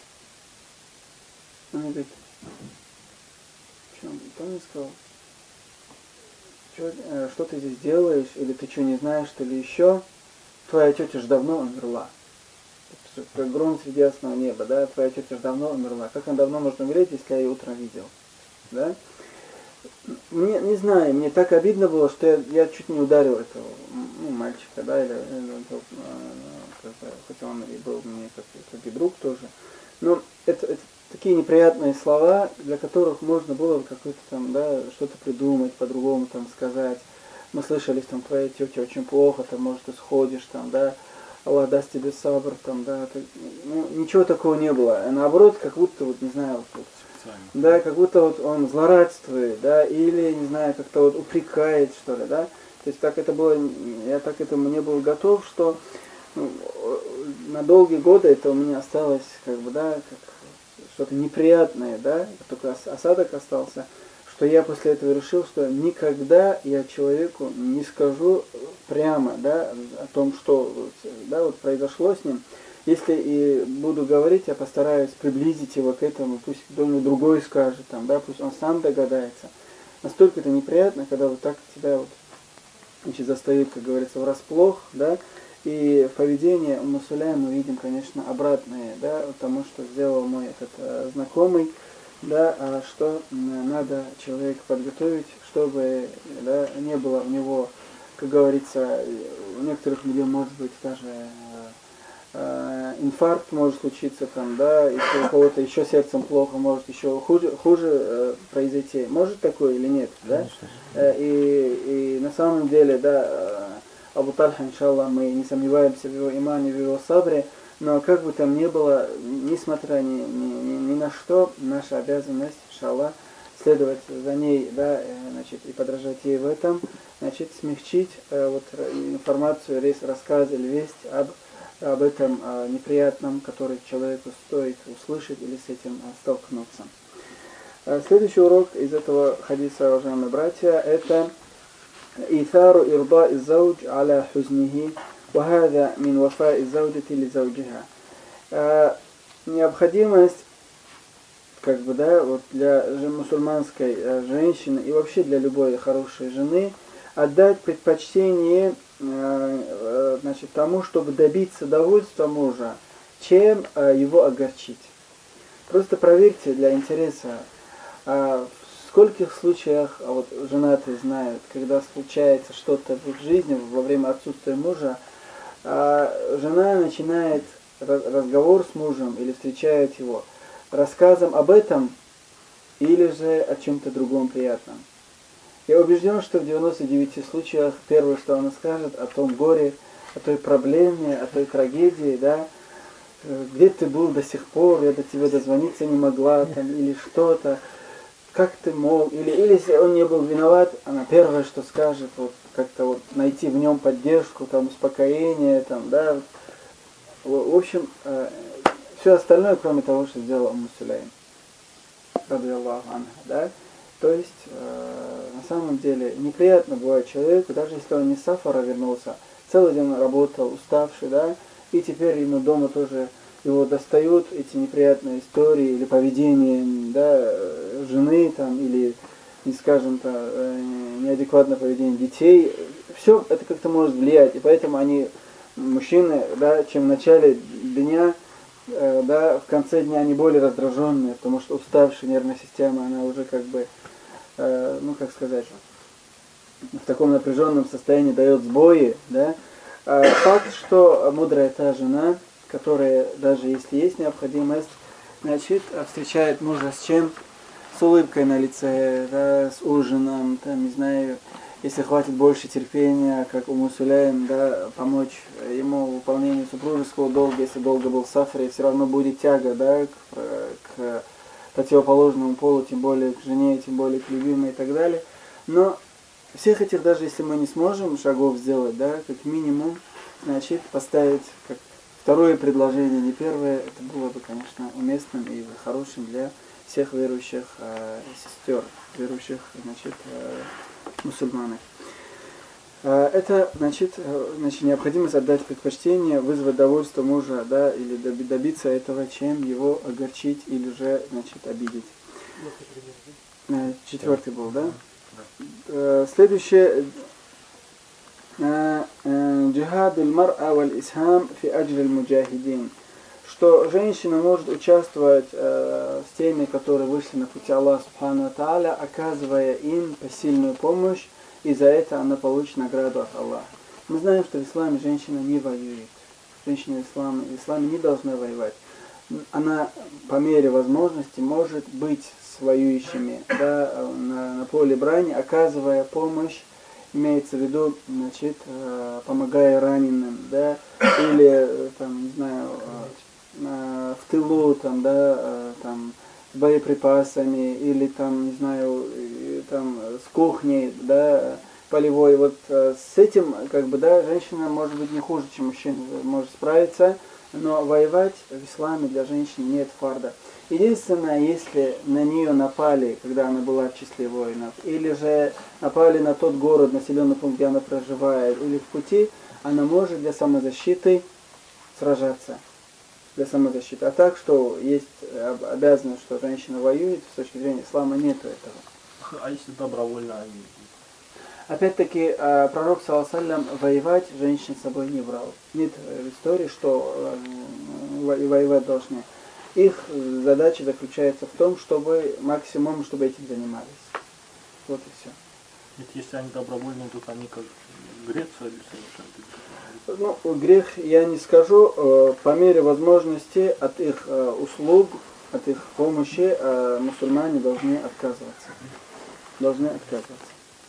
S1: что он мне сказал? Что ты здесь делаешь, или ты что, не знаешь, что ли еще? Твоя тетя же давно умерла. Как гром среди ясного неба, да? Твоя тетя же давно умерла. Как она давно может умереть, если я ее утром видел? Да? Мне, не знаю, мне так обидно было, что я чуть не ударил этого, ну, мальчика, да, или хотя он и был мне как и друг тоже. Но это такие неприятные слова, для которых можно было какой-то там, да, что-то придумать, по-другому там сказать. Мы слышали, там, твоя тетя очень плохо, там, может, ты сходишь, там, да, Аллах даст тебе сабр, там, да, ну, ничего такого не было. А наоборот, как будто, вот, не знаю, вот, да, как будто вот он злорадствует, да, или, не знаю, как-то вот упрекает, что ли, да. То есть так это было, я так этому не был готов, что ну, на долгие годы это у меня осталось, как бы, да, как что-то неприятное, да, только осадок остался, что я после этого решил, что никогда я человеку не скажу прямо, да, о том, что, да, вот произошло с ним. Если и буду говорить, я постараюсь приблизить его к этому, пусть кто-нибудь другой скажет, там, да, пусть он сам догадается. Настолько это неприятно, когда вот так тебя вот, значит, застают, как говорится, врасплох, да, и в поведении Умму Сулейм мы видим, конечно, обратное, да, тому, что сделал мой этот знакомый, да, что надо человека подготовить, чтобы, да, не было у него, как говорится, у некоторых людей может быть даже инфаркт может случиться, там, да, если у кого-то еще сердцем плохо, может еще хуже произойти. Может такое или нет? Да? И на самом деле, да, Абу Тальха, иншаллах, мы не сомневаемся в его имане, в его сабре, но как бы там ни было, несмотря ни на что, наша обязанность, иншаллах, следовать за ней, да, значит, и подражать ей в этом, значит, смягчить вот информацию, рассказ или весть об этом неприятном, который человеку стоит услышать или с этим столкнуться. Следующий урок из этого хадиса, уважаемые братья, это إيثار إرضاء الزوج على حزنه وهذا من وفاء الزوجة لزوجها. Необходимость, как бы, да, вот для мусульманской женщины и вообще для любой хорошей жены отдать предпочтение, значит, тому, чтобы добиться довольства мужа, чем его огорчить. Просто проверьте для интереса, в скольких случаях, вот женатые знают, когда случается что-то в их жизни во время отсутствия мужа, жена начинает разговор с мужем или встречает его рассказом об этом или же о чем-то другом приятном. Я убежден, что в 99 случаях первое, что она скажет, о том горе, о той проблеме, о той трагедии, да, где ты был до сих пор, я до тебя дозвониться не могла, там, или что-то, как ты мог, или если он не был виноват, она первое, что скажет, вот как-то вот найти в нем поддержку, там, успокоение, там, да, в общем, все остальное, кроме того, что сделала Умму Сулейм, ради Аллаху анха, да. То есть, на самом деле, неприятно бывает человеку, даже если он не с сафара вернулся, целый день работал, уставший, да, и теперь ему дома тоже его достают эти неприятные истории или поведение, да, жены, там, или, не скажем-то, неадекватное поведение детей. Все это как-то может влиять, и поэтому они, мужчины, да, чем в начале дня, да, в конце дня они более раздраженные, потому что уставшая нервная система, она уже как бы, ну как сказать, в таком напряженном состоянии дает сбои, да. Факт, что мудрая та жена, которая, даже если есть необходимость, значит, встречает мужа с чем? С улыбкой на лице, да, с ужином, там, не знаю, если хватит больше терпения, как Умму Сулейм, да, помочь ему в выполнении супружеского долга, если долго был в сафаре, все равно будет тяга, да, к противоположному полу, тем более к жене, тем более к любимой и так далее. Но всех этих, даже если мы не сможем шагов сделать, да, как минимум, значит, поставить как второе предложение, не первое, это было бы, конечно, уместным и хорошим для всех верующих сестер, верующих, значит, мусульманов. Это, значит, необходимость отдать предпочтение, вызвать довольство мужа, да, или добиться этого, чем его огорчить или же, значит, обидеть. Четвертый был, да? Следующее. Джихад аль-мар'а валь-исхам фи аджри аль-муджахидин. Что женщина может участвовать с теми, которые вышли на пути Аллаха Субхану ва Тааля, оказывая им посильную помощь, и за это она получит награду от Аллаха. Мы знаем, что в исламе женщина не воюет. Женщина в исламе не должна воевать. Она по мере возможности может быть с воюющими, да, на поле брани, оказывая помощь, имеется в виду, значит, помогая раненым, да, или, там, не знаю, в тылу, там, да, там, с боеприпасами, или, там, не знаю, там, с кухней, да, полевой. Вот с этим, как бы, да, женщина, может быть, не хуже, чем мужчина, может справиться, но воевать в исламе для женщины нет фарда. Единственное, если на нее напали, когда она была в числе воинов, или же напали на тот город, населенный пункт, где она проживает, или в пути, она может для самозащиты сражаться. Для самозащиты. А так, что есть обязанность, что женщина воюет, с точки зрения ислама нету этого.
S2: А если добровольно?
S1: Опять-таки, пророк, саллаллаху алейхи ва саллям, воевать женщин с собой не брал. Нет в истории, что воевать должны. Их задача заключается в том, чтобы максимум, чтобы этим занимались. Вот и все.
S2: Ведь если они добровольные, то они как Греция или совершенно.
S1: Ну, грех я не скажу, по мере возможности от их услуг, от их помощи мусульмане должны отказываться. Должны отказываться.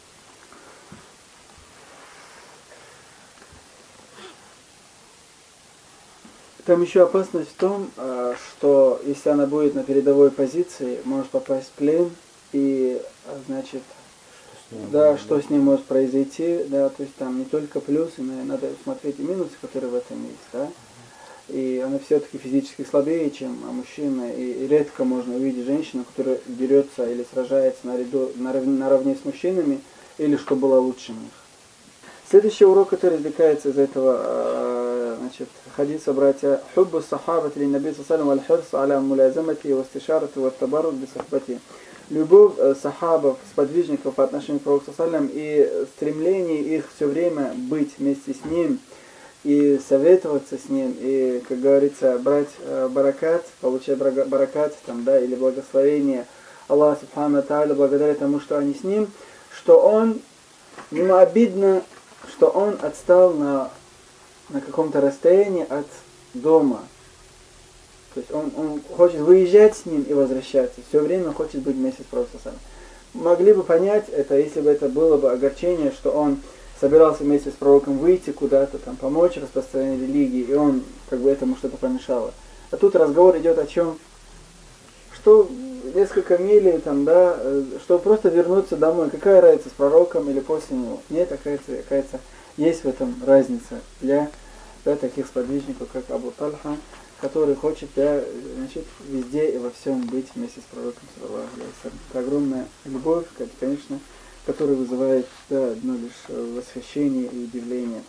S1: Там еще опасность в том, что если она будет на передовой позиции, может попасть в плен, и, значит, да, что с ним может произойти, да, то есть там не только плюсы, но и надо смотреть и минусы, которые в этом есть, да. И она все-таки физически слабее, чем мужчина, и редко можно увидеть женщину, которая дерется или сражается наравне с мужчинами, или что было лучше них. Следующий урок, который извлекается из этого, значит, хадиса, братья, «Хуббу сахабати ли наби саллаллаху алейхи ва саллям аля мулязамати ва стишарати ва табаррук би сахбати». Любовь сахабов, сподвижников по отношению к пророку саллаллаху и стремление их все время быть вместе с ним и советоваться с ним, и, как говорится, брать баракат, получать баракат, там, да, или благословение Аллаха Субхану Тааля благодаря тому, что они с ним, что он, ему обидно, что он отстал на каком-то расстоянии от дома. То есть он хочет выезжать с ним и возвращаться. Все время хочет быть вместе с пророком. Могли бы понять это, если бы это было бы огорчение, что он собирался вместе с пророком выйти куда-то, там, помочь распространению религии, и он, как бы, этому что-то помешало. А тут разговор идет о чем? Что несколько миль, там, да, чтобы просто вернуться домой. Какая разница, с пророком или после него? Нет, оказывается, есть в этом разница для таких сподвижников, как Абу Тальха, который хочет, да, значит, везде и во всем быть вместе с пророком, саллаллаху алейхи ва саллям. Это огромная любовь, конечно, которая вызывает, да, одно лишь восхищение и удивление.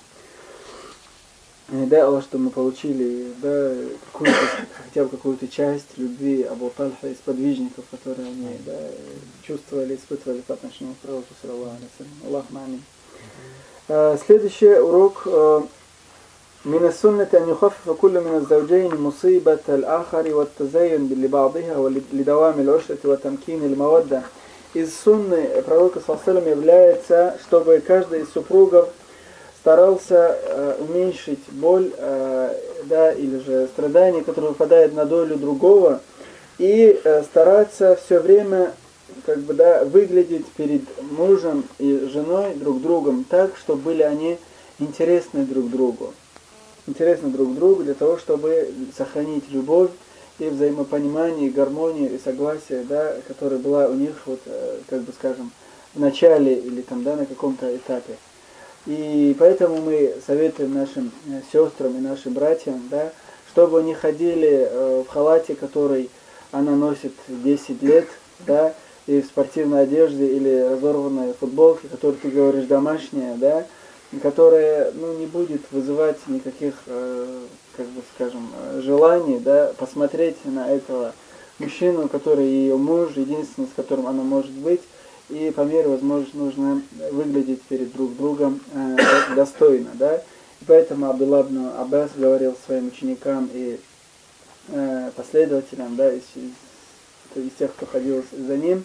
S1: И дай Аллах, что мы получили, да, хотя бы какую-то часть любви Абу Тальха из подвижников, которые они, да, чувствовали, испытывали по отношению к пророку, саллаллаху алейхи ва саллям. Аллах мамин. Следующий урок. من السنة أن يخفف كل من الزوجين مصيبة الآخر والتزين لبعضها ولدوام العشرة وتمكين المودة. Из сунны пророка ﷺ является, чтобы каждый из супругов старался уменьшить боль, да, или же страдания, которые выпадают на долю другого, и стараться все время, как бы, да, выглядеть перед мужем и женой друг другом так, чтобы были они интересны друг другу. Интересны друг другу для того, чтобы сохранить любовь и взаимопонимание, и гармонию, и согласие, да, которая была у них, вот, как бы, скажем, в начале или там, да, на каком-то этапе. И поэтому мы советуем нашим сестрам и нашим братьям, да, чтобы они ходили в халате, который она носит 10 лет, да, и в спортивной одежде или разорванной футболке, которую ты говоришь домашняя, да, которая, ну, не будет вызывать никаких, как бы, скажем, желаний, да, посмотреть на этого мужчину, который ее муж, единственный, с которым она может быть, и по мере возможности нужно выглядеть перед друг другом достойно, да. И поэтому Абдуллах ибн Аббас говорил своим ученикам и последователям, да, из тех, кто ходил за ним,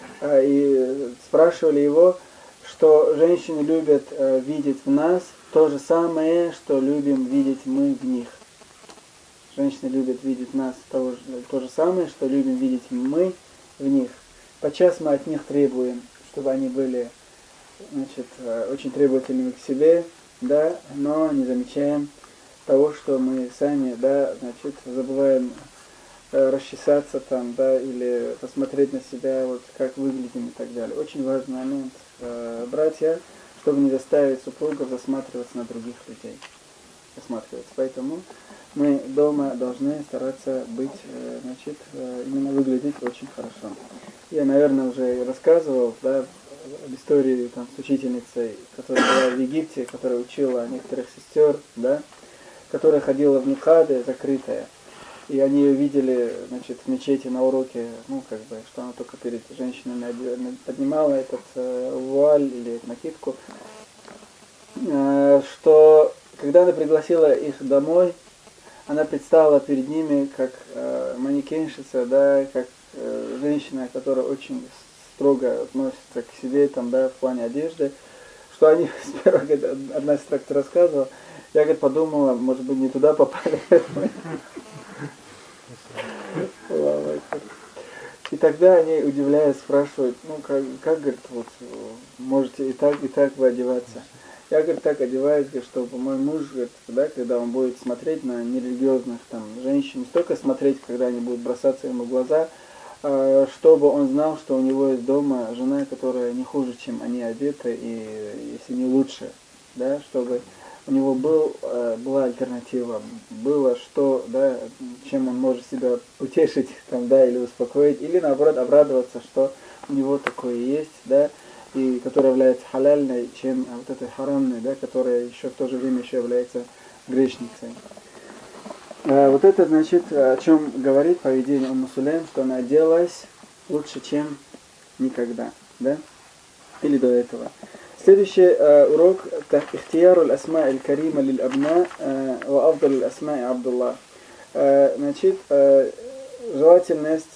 S1: и спрашивали его, что женщины любят видеть в нас то же самое, что любим видеть мы в них. Женщины любят видеть в нас то же самое, что любим видеть мы в них. Подчас мы от них требуем, чтобы они были, значит, очень требовательными к себе, да, но не замечаем того, что мы сами, да, значит, забываем расчесаться там, да, или посмотреть на себя, вот как выглядим и так далее. Очень важный момент, братья, чтобы не заставить супругов засматриваться на других людей. Поэтому мы дома должны стараться быть, значит, именно выглядеть очень хорошо. Я, наверное, уже рассказывал, да, об истории там с учительницей, которая была в Египте, которая учила некоторых сестер, да, которая ходила в никабе закрытая. И они ее видели, значит, в мечети на уроке, ну, как бы, что она только перед женщинами поднимала этот вуаль или накидку, что когда она пригласила их домой, она предстала перед ними как манекенщица, да, как женщина, которая очень строго относится к себе, там, да, в плане одежды, что они, сперва, одна сестра рассказывала, Я, говорит, подумала, может быть, не туда попали. И тогда они, удивляясь, спрашивают, ну, как говорит, вот, можете и так вы одеваться. Я, говорит, так одеваюсь, говорит, чтобы мой муж, говорит, да, когда он будет смотреть на нерелигиозных там женщин, не столько смотреть, когда они будут бросаться ему в глаза, чтобы он знал, что у него есть дома жена, которая не хуже, чем они одеты, и если не лучше, да, чтобы у него была альтернатива, было что, да, чем он может себя утешить там, да, или успокоить, или наоборот обрадоваться, что у него такое есть, да, и которая является халяльной, чем вот этой харамной, да, которая еще в то же время еще является грешницей. Вот это, значит, о чем говорит поведение Умму Сулейм, что она оделась лучше, чем никогда, да, или до этого. Следующий урок – ихтияру аль-асма аль-карима лиль-абна ва афдаль аль-асма Абдуллах. Значит, желательность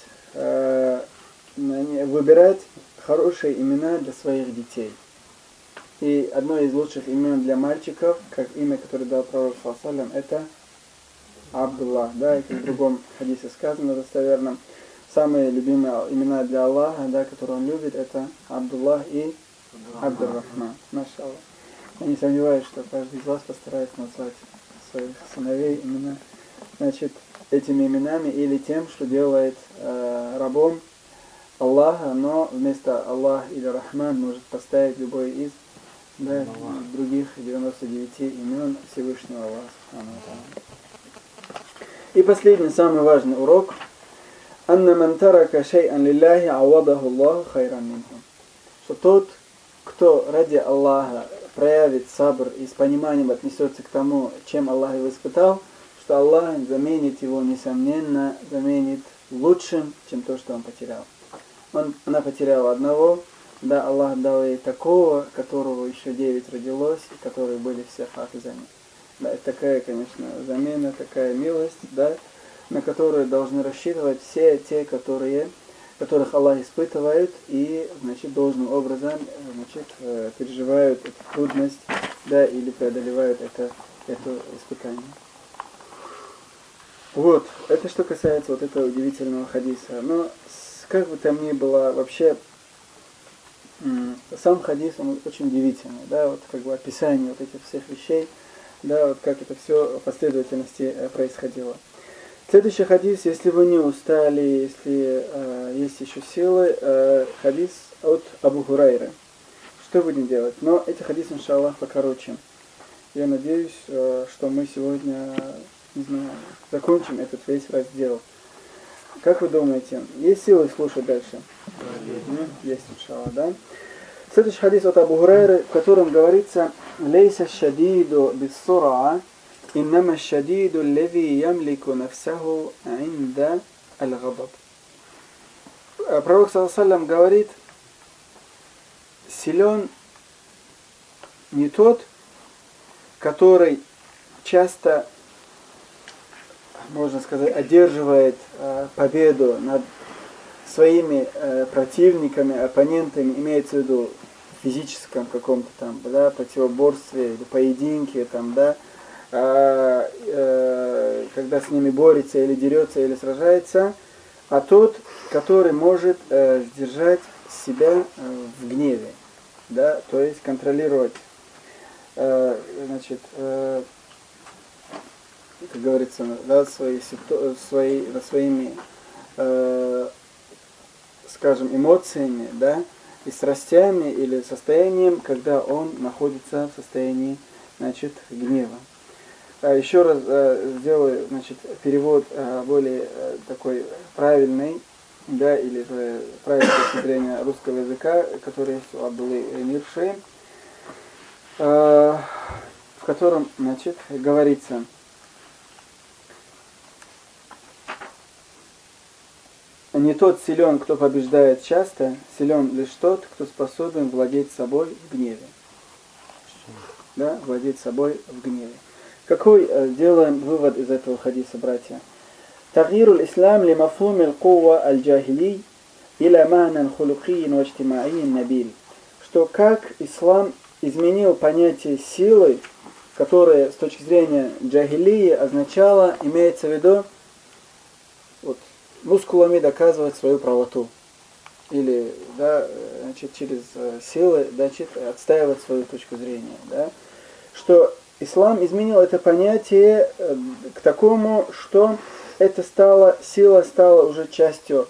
S1: выбирать хорошие имена для своих детей. И одно из лучших имен для мальчиков, как имя, которое дал пророк ﷺ, это Абдуллах, да, и как в другом хадисе сказано достоверно. Самые любимые имена для Аллаха, да, которые он любит, это Абдуллах и Абдур-Рахман. Машаллах. Я не сомневаюсь, что каждый из вас постарается назвать своих сыновей имена, значит, этими именами или тем, что делает рабом Аллаха, но вместо Аллах или Рахман может поставить любой из, да, других 99 имен Всевышнего Аллаха. И последний, самый важный урок. Анна ман тарака шай'ан лилляхи авадаху Аллаху хайран минху. Что тот, кто ради Аллаха проявит сабр и с пониманием отнесется к тому, чем Аллах его испытал, что Аллах заменит его, несомненно, заменит лучшим, чем то, что он потерял. Она потеряла одного, да, Аллах дал ей такого, которого еще 9 родилось, и которые были все хафизами. Да, это такая, конечно, замена, такая милость, да, на которую должны рассчитывать все те, которых Аллах испытывает и, значит, должным образом, значит, переживают эту трудность, да, или преодолевают это испытание. Вот, это что касается вот этого удивительного хадиса. Но как бы там ни было, вообще сам хадис, он очень удивительный, да, вот как бы описание вот этих всех вещей, да, вот как это все в последовательности происходило. Следующий хадис, если вы не устали, если есть еще силы, хадис от Абу Хурайры. Что будем делать? Но эти хадисы, иншаллах, покороче. Я надеюсь, что мы сегодня, не знаю, закончим этот весь раздел. Как вы думаете, есть силы слушать дальше? Есть, иншаллах, да? Следующий хадис от Абу Хурайры, в котором говорится: «Лейса шадиду биссура, иннама шадиду леви ямлику нафсаху инда аль-гадаб». Пророк ﷺ говорит: силен не тот, который часто, можно сказать, одерживает победу над своими противниками, оппонентами, имеется в виду в физическом каком-то там, да, противоборстве или поединке, там, да, когда с ними борется или дерется или сражается, а тот, который может сдержать себя в гневе, да, то есть контролировать, значит, как говорится, да, своими, скажем, эмоциями, да, и страстями или состоянием, когда он находится в состоянии, значит, гнева. Еще раз сделаю, значит, перевод более такой правильный, да, или же правильной точки зрения русского языка, который есть у Абдуллы Мирши, в котором, значит, говорится: не тот силен, кто побеждает часто, силен лишь тот, кто способен владеть собой в гневе. Да, владеть собой в гневе. Какой делаем вывод из этого хадиса, братья? Тагиру ислам ли мафхум аль-кува аль-джахили иля ма'нан хулукиин ва иджтимаиин набиль. Что как ислам изменил понятие силы которое с точки зрения джахилии означало, имеется в виду, вот, мускулами доказывать свою правоту. Или, да, значит, через силы, значит, отстаивать свою точку зрения. Да? Что ислам изменил это понятие к такому, что сила стала уже частью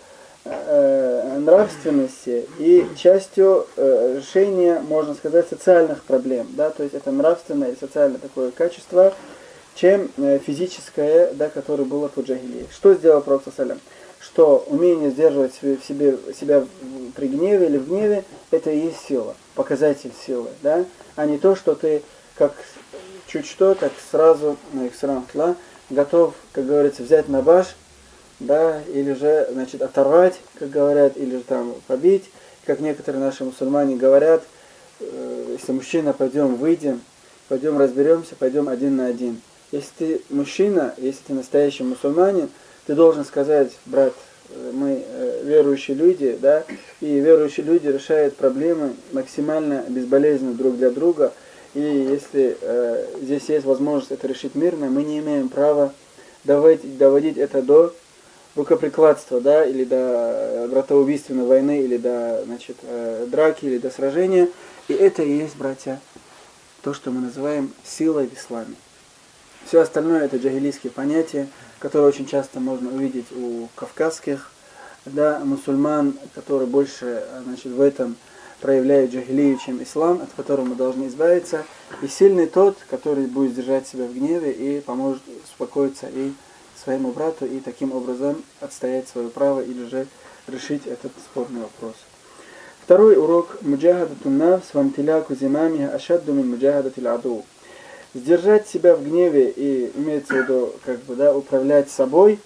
S1: нравственности и частью решения, можно сказать, социальных проблем. Да? То есть это нравственное и социальное такое качество, чем физическое, да, которое было по джахилии. Что сделал Пророк ﷺ? Что умение сдерживать себя при гневе или в гневе, это и есть сила, показатель силы. Да? А не то, что ты как чуть что, так сразу, готов, как говорится, взять на баш, да, или же, значит, оторвать, как говорят, или же там побить, как некоторые наши мусульмане говорят, если мужчина, выйдем, пойдем разберемся, пойдем один на один. Если ты мужчина, если ты настоящий мусульманин, ты должен сказать: брат, мы верующие люди, да, и верующие люди решают проблемы максимально безболезненно друг для друга, и если здесь есть возможность это решить мирно, мы не имеем права доводить это до рукоприкладства, да, или до братоубийственной войны, или до, значит, драки, или до сражения. И это и есть, братья, то, что мы называем силой в исламе. Все остальное это джахилийские понятия, которые очень часто можно увидеть у кавказских, да, мусульман, которые больше, значит, в этом проявляют джахилию, чем ислам, от которого мы должны избавиться. И сильный тот, который будет держать себя в гневе и поможет успокоиться и своему брату, и таким образом отстоять свое право или же решить этот спорный вопрос. Второй урок. Муджахадатун нафс вамтиляку зимамиха ашадду мин муджахадатил аду. Сдержать себя в гневе и, имеется в виду, как бы, да, управлять собой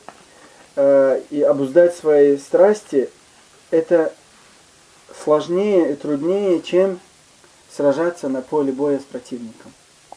S1: и обуздать свои страсти, это сложнее и труднее, чем сражаться на поле боя с противником.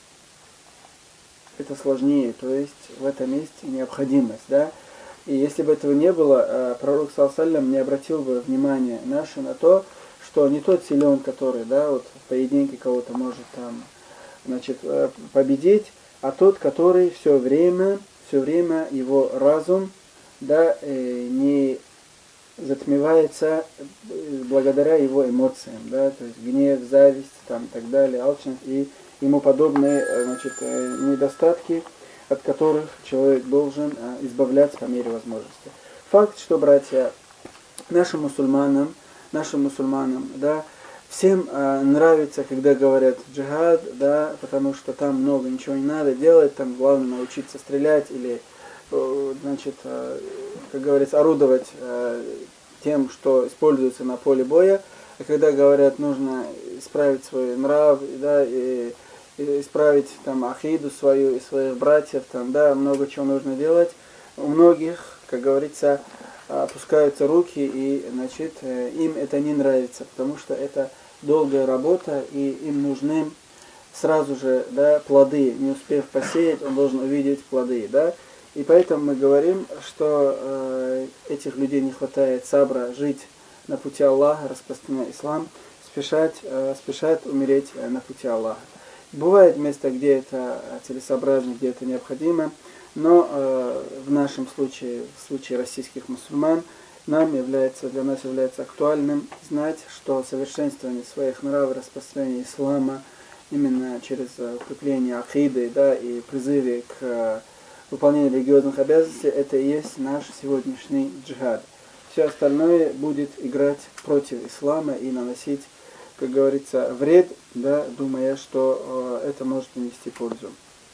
S1: Это сложнее, то есть в этом есть необходимость, да. И если бы этого не было, пророк ﷺ не обратил бы внимание наше на то, что не тот силен, который, да, вот в поединке кого-то может там, значит, победить, а тот, который все время его разум, да, не затмевается благодаря его эмоциям, да, то есть гнев, зависть, там, так далее, алчность и ему подобные, значит, недостатки, от которых человек должен избавляться по мере возможности. Факт, что, братья, нашим мусульманам, да, всем нравится, когда говорят джихад, да, потому что там много ничего не надо делать, там главное научиться стрелять или, значит, как говорится, орудовать тем, что используется на поле боя. А когда говорят, нужно исправить свой нрав, да, и исправить там ахиду свою и своих братьев, там, да, много чего нужно делать, у многих, как говорится, опускаются руки, и, значит, им это не нравится, потому что это долгая работа, и им нужны сразу же, да, плоды. Не успев посеять, он должен увидеть плоды, да. И поэтому мы говорим, что этих людей не хватает сабра жить на пути Аллаха, распространяя ислам, спешат умереть на пути Аллаха. Бывает место, где это целесообразно, где это необходимо, но в нашем случае, в случае российских мусульман, для нас является актуальным знать, что совершенствование своих нравов, распространение ислама именно через укрепление акиды, да, и призыве к выполнению религиозных обязанностей, это и есть наш сегодняшний джихад. Все остальное будет играть против ислама и наносить, как говорится, вред, да, думая, что это может принести пользу.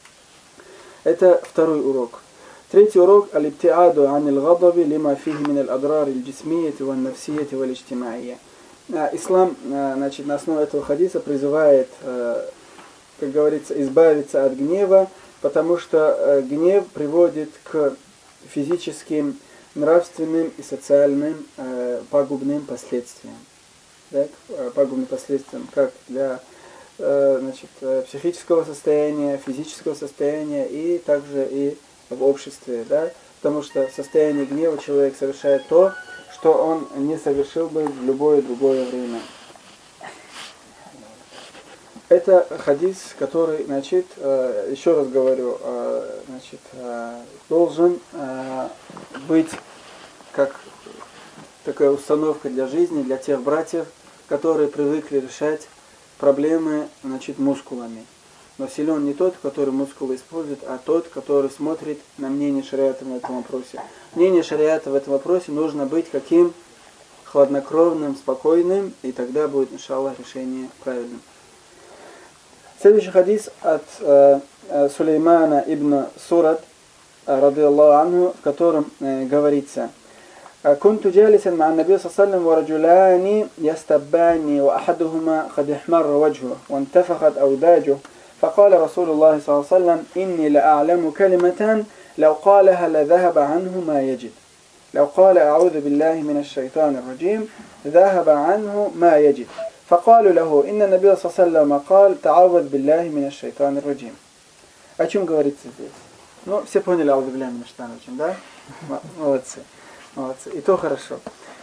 S1: Это второй урок. Третий урок. Алибтиаду анил гадаби лима фихи мин аль-адрар аль-джисмияти ван нафсияти валь иджтимаия. Ислам, значит, на основе этого хадиса призывает, как говорится, избавиться от гнева, потому что гнев приводит к физическим, нравственным и социальным пагубным последствиям. Да, пагубным последствиям как для, значит, психического состояния, физического состояния и также и в обществе. Да, потому что в состоянии гнева человек совершает то, что он не совершил бы в любое другое время. Это хадис, который, значит, еще раз говорю, значит, должен быть как такая установка для жизни, для тех братьев, которые привыкли решать проблемы, значит, мускулами. Но силен не тот, который мускулы использует, а тот, который смотрит на мнение шариата в этом вопросе. Мнение шариата в этом вопросе нужно быть каким? Хладнокровным, спокойным, и тогда будет, иншаллах, решение правильным. Следующий хадис от Сулеймана ибн Сурат, ради Аллаху анху, в котором говорится: كنت جالسا مع النبي صلى الله عليه وسلم ورجلان يستباني وأحدهما قد احمر وجهه وانتفخت أوداجه فقال رسول الله صلى الله عليه وسلم إني لأعلم كلمة لو قالها لذهب عنه ما يجد لو قال أعوذ بالله من الشيطان الرجيم ذهب عنه ما يجد فقالوا له إن النبي صلى الله عليه وسلم قال تعوذ بالله من الشيطان الرجيم. О чем говорится здесь? Ну, все поняли «Аузу билляхи минаш шайтанир раджим», да? Молодцы. Молодцы. И то хорошо.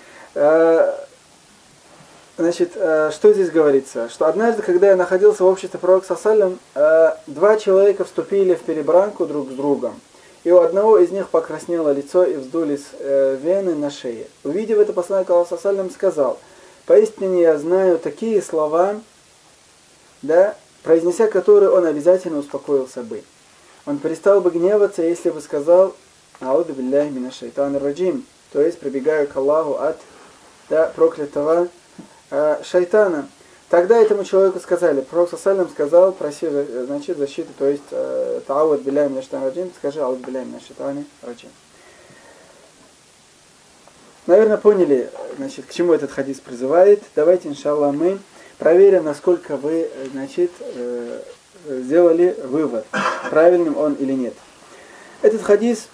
S1: Значит, что здесь говорится? Что однажды, когда я находился в обществе пророка саллаллаху алейхи вассалям, два человека вступили в перебранку друг с другом. И у одного из них покраснело лицо и вздулись вены на шее. Увидев это, посланник Аллаха саллаллаху алейхи вассалям сказал: поистине я знаю такие слова, да, произнеся которые он обязательно успокоился бы. Он перестал бы гневаться, если бы сказал «Ауду билляхи минаш шайтанир раджим», то есть прибегаю к Аллаху от проклятого шайтана. Тогда этому человеку сказали, пророк саллаллаху сказал, проси, значит, защиты, то есть «Тауад билляхи минаш шайтанир раджим», скажи «Ауду билляхи минаш шайтанир раджим». Наверное, поняли, значит, к чему этот хадис призывает. Давайте, иншаллах, мы проверим, насколько вы, значит, сделали вывод, правильным он или нет. Этот хадис,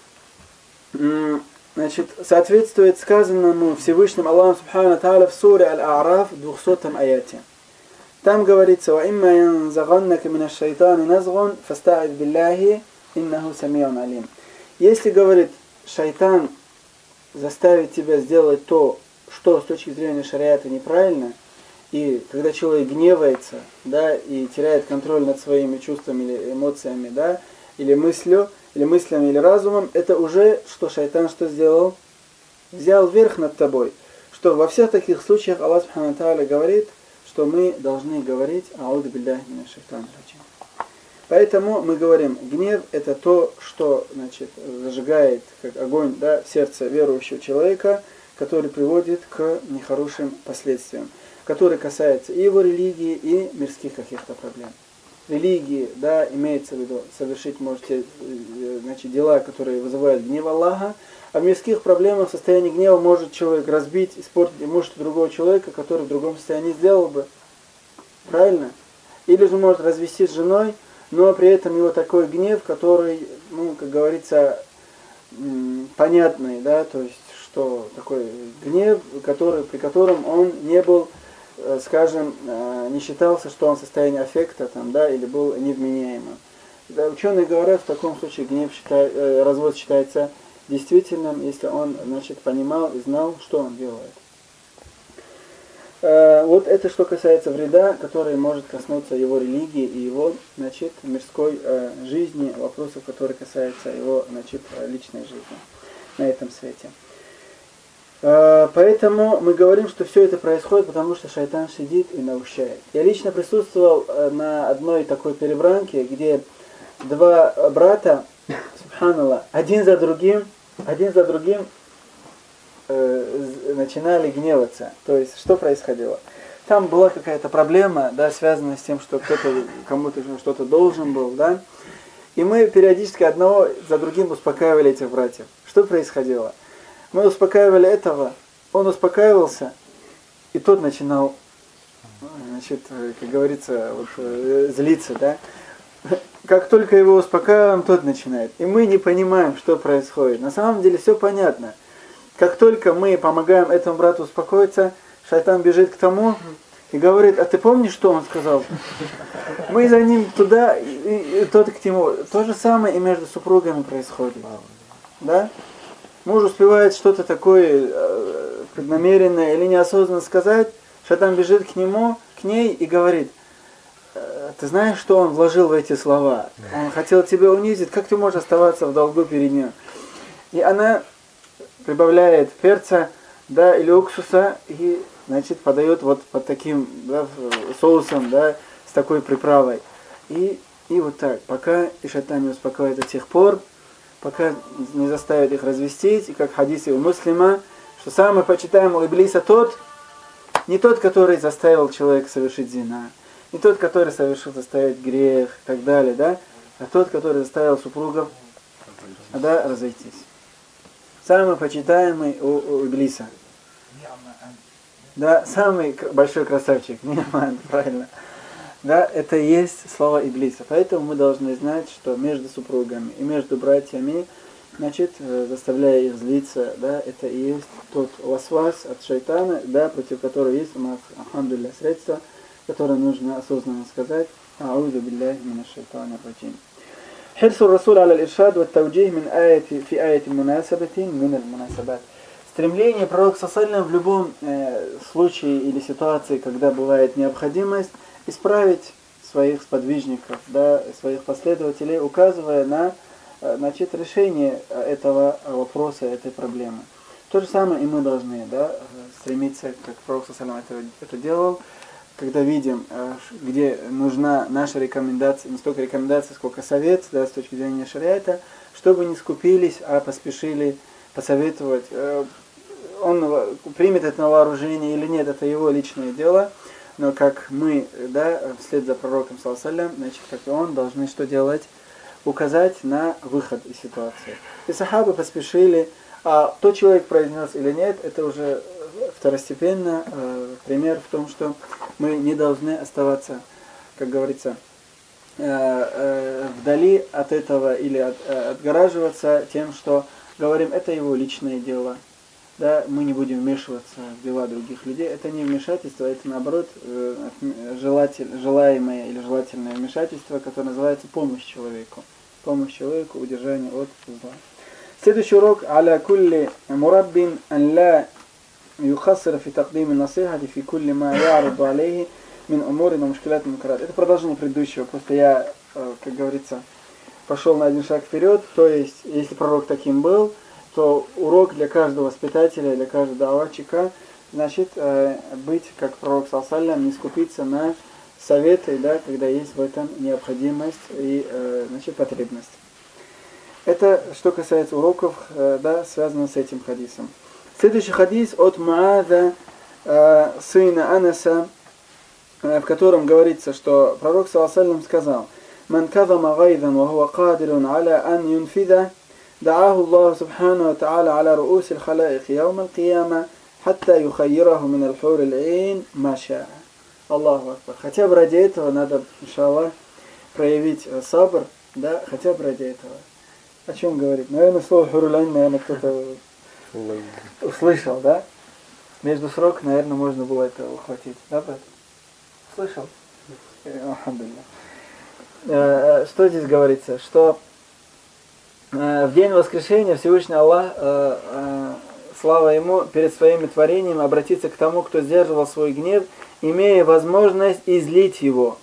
S1: значит, соответствует сказанному Всевышним Аллахом Субхану Тааля в суре Аль-А'раф в 200-м аяте. Там говорится: «Ваимма янзаганнака минаш шайтани назгун, фаста'ид билляхи, иннаху самиун алим». Если, говорит, шайтан заставит тебя сделать то, что с точки зрения шариата неправильно, и когда человек гневается, да, и теряет контроль над своими чувствами или эмоциями, да, или мыслью, или мыслями, или разумом, это уже, что шайтан что сделал? Взял верх над тобой. Что во всех таких случаях Аллах Субхану Тааля говорит, что мы должны говорить «Ауду билляхи минаш шайтанир раджим». Поэтому мы говорим, гнев это то, что, значит, зажигает как огонь, да, в сердце верующего человека, который приводит к нехорошим последствиям, который касается и его религии, и мирских каких-то проблем. Религии, да, имеется в виду, совершить можете, значит, дела, которые вызывают гнев Аллаха, а в мирских проблемах в состоянии гнева может человек разбить, испортить имущество другого человека, который в другом состоянии сделал бы. Правильно? Или же может развестись с женой, но при этом его такой гнев, который, ну, как говорится, понятный, да, то есть, что такой гнев, при котором он не был, скажем, не считался, что он в состоянии аффекта, там, да, или был невменяемым. Да, ученые говорят, в таком случае развод считается действительным, если он, значит, понимал и знал, что он делает. Вот это что касается вреда, который может коснуться его религии и его, значит, мирской жизни, вопросов, которые касаются его, значит, личной жизни на этом свете. Поэтому мы говорим, что все это происходит, потому что шайтан сидит и наущает. Я лично присутствовал на одной такой перебранке, где два брата, субханаллах, один за другим начинали гневаться. То есть, что происходило? Там была какая-то проблема, да, связанная с тем, что кто-то кому-то что-то должен был, да. И мы периодически одного за другим успокаивали этих братьев. Что происходило? Мы успокаивали этого, он успокаивался, и тот начинал, значит, как говорится, вот, злиться, да. Как только его успокаиваем, тот начинает. И мы не понимаем, что происходит. На самом деле все понятно. Как только мы помогаем этому брату успокоиться, шайтан бежит к тому и говорит: а ты помнишь, что он сказал? Мы за ним туда, и тот к нему. То же самое и между супругами происходит. Да? Муж успевает что-то такое преднамеренное или неосознанно сказать, шайтан бежит к нему, к ней и говорит: ты знаешь, что он вложил в эти слова? Он хотел тебя унизить, как ты можешь оставаться в долгу перед ним? И она прибавляет перца, да, или уксуса, и, значит, подает вот под таким, да, соусом, да, с такой приправой. И вот так, пока Ишатан не успокоит до тех пор, пока не заставит их развестись, и как в хадисе у Муслима, что самый почитаемый у Иблиса тот, не тот, который заставил человека совершить зина, не тот, который заставить грех и так далее, да, а тот, который заставил супругов, да, разойтись. Самый почитаемый у Иблиса. Да, самый большой красавчик. Ниаман, правильно. Да, это и есть слова Иблиса. Поэтому мы должны знать, что между супругами и между братьями, значит, заставляя их злиться, да, это и есть тот васвас от шайтана, да, против которого есть у нас, алхамдулилля, средства, которые нужно осознанно сказать. Аузу билляхи минаш шайтанир раджим. حرص الرسول على الإرشاد والتوجيه من في آية مناسبة من المناسبات. Стремление пророка ﷺ в любом случае или ситуации, когда бывает необходимость, исправить своих сподвижников, да, своих последователей, указывая на, значит, решение этого вопроса, этой проблемы. То же самое и мы должны, да, стремиться, как пророк ﷺ это делал, когда видим, где нужна наша рекомендация, не столько рекомендация, сколько совет, да, с точки зрения шариата, чтобы не скупились, а поспешили посоветовать. Он примет это на вооружение или нет, это его личное дело, но как мы, да, вслед за пророком, саллаллаху, значит, как и он, должны что делать? Указать на выход из ситуации. И сахабы поспешили, а тот человек произнес или нет, это уже второстепенно. Пример в том, что мы не должны оставаться, как говорится, вдали от этого или отгораживаться тем, что говорим, это его личное дело. Да, мы не будем вмешиваться в дела других людей. Это не вмешательство, это наоборот желаемое или желательное вмешательство, которое называется помощь человеку. Помощь человеку, удержание от зла. Следующий урок. Аля кулли мураббин ан ла юхассира фи тaqдим насихати фи кулли ма я'риду алейхи мин умурин ва мушкилат мункарат. Это продолжение предыдущего. Просто я, как говорится, пошел на один шаг вперед. То есть, если пророк таким был, то урок для каждого воспитателя, для каждого даватчика, значит, быть, как пророк саллаллаху, не скупиться на советы, да, когда есть в этом необходимость и, значит, потребность. Это что касается уроков, да, связанных с этим хадисом. Следующий хадис от Муаза, сына Анаса, в котором говорится, что пророк саллаллаху сказал: «Ман казама гайзан ва хуа кадирун аля ан юнфида, دعاه الله سبحانه وتعالى على رؤوس الخلائق يوم القيامة حتى يخيره من الحور العين ما شاء». Аллаху Акбар. Хотя бы ради этого надо, иншаллах, проявить сабр, да, хотя бы ради этого. О чем говорит? Наверное, слово «хурулайн», наверное, кто-то услышал, да? Между срок, наверное, можно было это ухватить, да, брат? Слышал? Алхамдулилlah. Что здесь говорится? Что в день воскрешения Всевышний Аллах, слава Ему, перед своими творениями обратится к тому, кто сдерживал свой гнев, имея возможность излить его.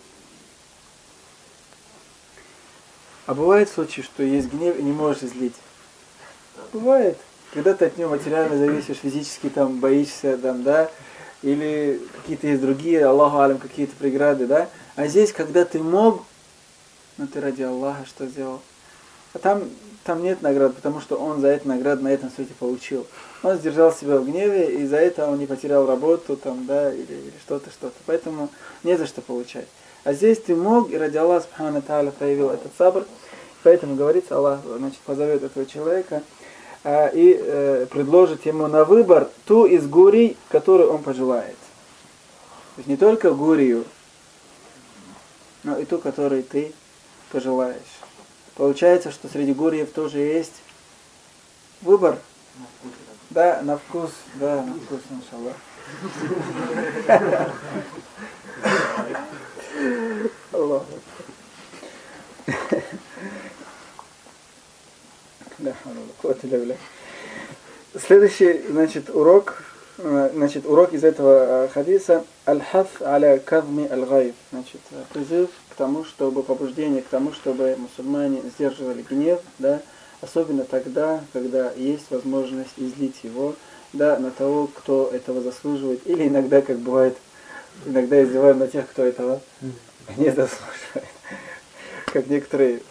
S1: А бывает случай, что есть гнев и не можешь излить? Бывает. Когда ты от него материально зависишь, физически там боишься, там, да, или какие-то есть другие, Аллаху алям, какие-то преграды, да. А здесь, когда ты мог, но ты ради Аллаха что сделал? А там нет наград, потому что он за эту награду на этом свете получил. Он сдержал себя в гневе, и за это он не потерял работу, там, да, или что-то. Поэтому не за что получать. А здесь ты мог, и ради Аллаха Субхану Тааля проявил этот сабр. Поэтому говорится, Аллах, значит, позовет этого человека и предложит ему на выбор ту из гурий, которую он пожелает. То есть не только гурию, но и ту, которую ты пожелаешь. Получается, что среди гурьев тоже есть выбор. Да, на вкус, иншаллах. Аллах. Следующий, значит, урок, Значит, урок из этого хадиса аль-хаф аля казми аль-гайб. Значит, призыв к тому, чтобы, побуждение к тому, чтобы мусульмане сдерживали гнев, да, особенно тогда, когда есть возможность излить его, да, на того, кто этого заслуживает, или иногда, как бывает, иногда издеваем на тех, кто этого не заслуживает. Как некоторые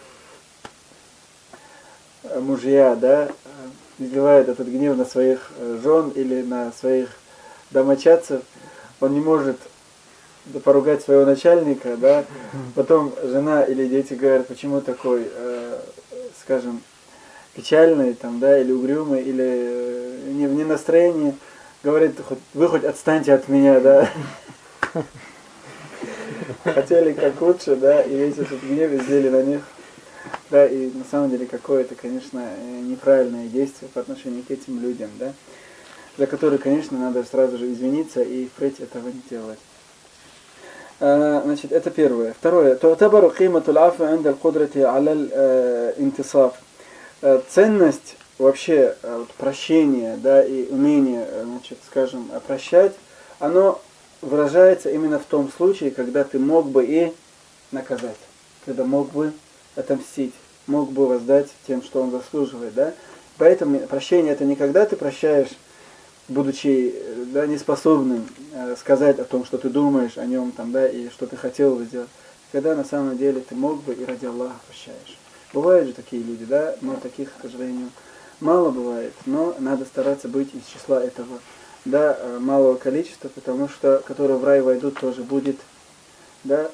S1: мужья, да, изливает этот гнев на своих жен или на своих домочадцев, он не может поругать своего начальника, да, потом жена или дети говорят, почему такой, скажем, печальный, там, да, или угрюмый, или не в настроении, говорит, вы хоть отстаньте от меня, да. Хотели как лучше, да, и весь этот гнев излили на них. Да, и на самом деле какое-то, конечно, неправильное действие по отношению к этим людям, да, за которые, конечно, надо сразу же извиниться и впредь этого не делать. Значит, это первое. Второе. Ту'табару қиматул афи инда аль-кудрати аля аль-интисаф. Ценность вообще прощения, да, и умение, значит, скажем, прощать, оно выражается именно в том случае, когда ты мог бы и наказать, когда мог бы отомстить, мог бы воздать тем, что он заслуживает, да. Поэтому прощение это не когда ты прощаешь, будучи, да, неспособным сказать о том, что ты думаешь о нем, там, да, и что ты хотел бы сделать, когда на самом деле ты мог бы и ради Аллаха прощаешь. Бывают же такие люди, да, но таких, к сожалению, мало бывает, но надо стараться быть из числа этого, да, малого количества, потому что, которые в рай войдут, тоже будет, да,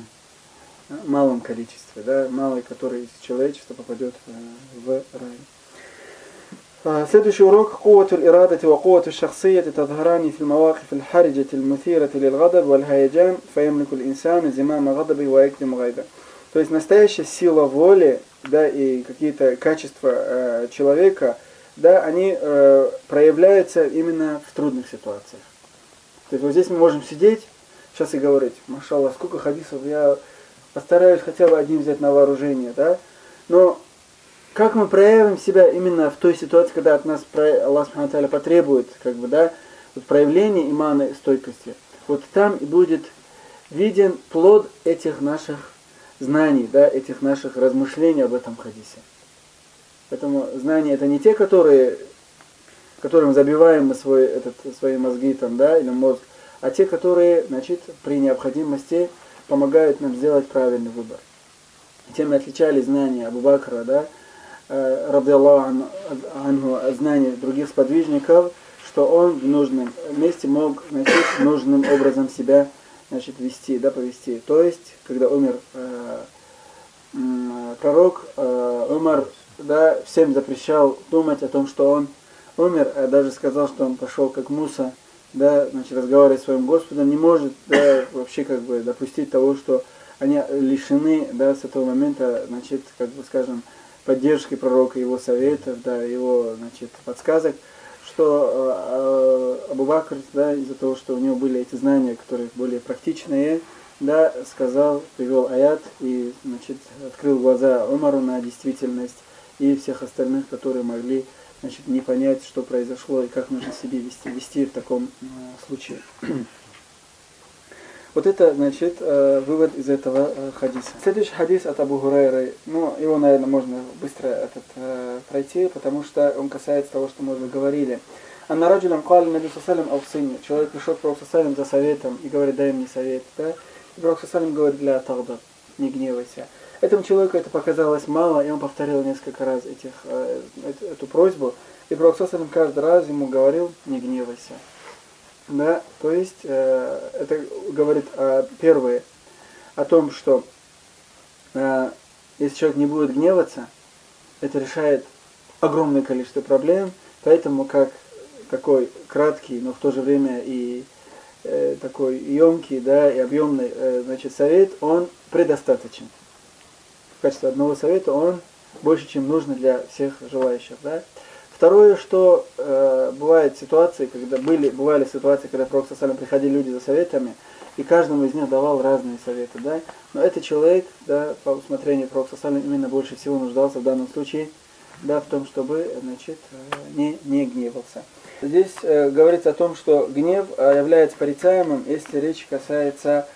S1: малом количестве, да, малый, который из человечества попадет в рай. Следующий урок. Кувватуль ирадати ва кувватуль шахсияти тадхарани фил мавакиф аль-хариджати аль-муthирати лил-гадаб валь-хаяджан фаямлику аль-инсану зимама гадаби ва яктиму гайда. То есть настоящая сила воли, да, и какие-то качества человека, да, они проявляются именно в трудных ситуациях. То есть вот здесь мы можем сидеть сейчас и говорить, машаллах, сколько хадисов, я постараюсь хотя бы один взять на вооружение, да, но как мы проявим себя именно в той ситуации, когда от нас Аллах Субхану ва Тааля потребует, как бы, да, вот проявление имана и стойкости, вот там и будет виден плод этих наших знаний, да, этих наших размышлений об этом хадисе. Поэтому знания это не те, которым забиваем мы свои мозги там, да, или мозг, а те, которые, значит, при необходимости помогают нам сделать правильный выбор. Тем и отличались знания Абу Бакра, да, ради Аллаху анху, знания других сподвижников, что он в нужном месте мог, значит, нужным образом себя, значит, вести, да, повести. То есть, когда умер пророк, Умар, да, всем запрещал думать о том, что он умер, а даже сказал, что он пошел как Муса, да, значит, разговаривать с своим Господом, не может, да, вообще, как бы, допустить того, что они лишены, да, с этого момента, значит, как бы, скажем, поддержки пророка, его советов, да, его, значит, подсказок, что Абу Бакр, да, из-за того, что у него были эти знания, которые более практичные, да, сказал, привел аят и, значит, открыл глаза Умару на действительность и всех остальных, которые могли, значит, не понять, что произошло и как нужно себя вести в таком случае. Вот это, значит, вывод из этого хадиса. Следующий хадис от Абу Хурайры, ну, его, наверное, можно быстро пройти, потому что он касается того, что мы уже говорили. Анна раджулям каль наби сасалям авсини. Человек пришел к пророку сасалям за советом и говорит, дай мне совет, да? И пророк сасалям говорит, ля тагдаб, не гневайся. Этому человеку это показалось мало, и он повторил несколько раз эту просьбу. И пророк сасалям каждый раз ему говорил, не гневайся. Да, то есть это говорит первое о том, что если человек не будет гневаться, это решает огромное количество проблем, поэтому как такой краткий, но в то же время и такой емкий, да, и объемный, значит, совет, он предостаточен. В качестве одного совета он больше, чем нужно для всех желающих, да. Второе, что бывают ситуации, бывали ситуации, когда к пророку саллаллаху алейхи приходили люди за советами, и каждому из них давал разные советы, да. Но этот человек, да, по усмотрению пророка саллаллаху алейхи именно больше всего нуждался в данном случае да, в том, чтобы, значит, не гневался. Здесь говорится о том, что гнев является порицаемым, если речь касается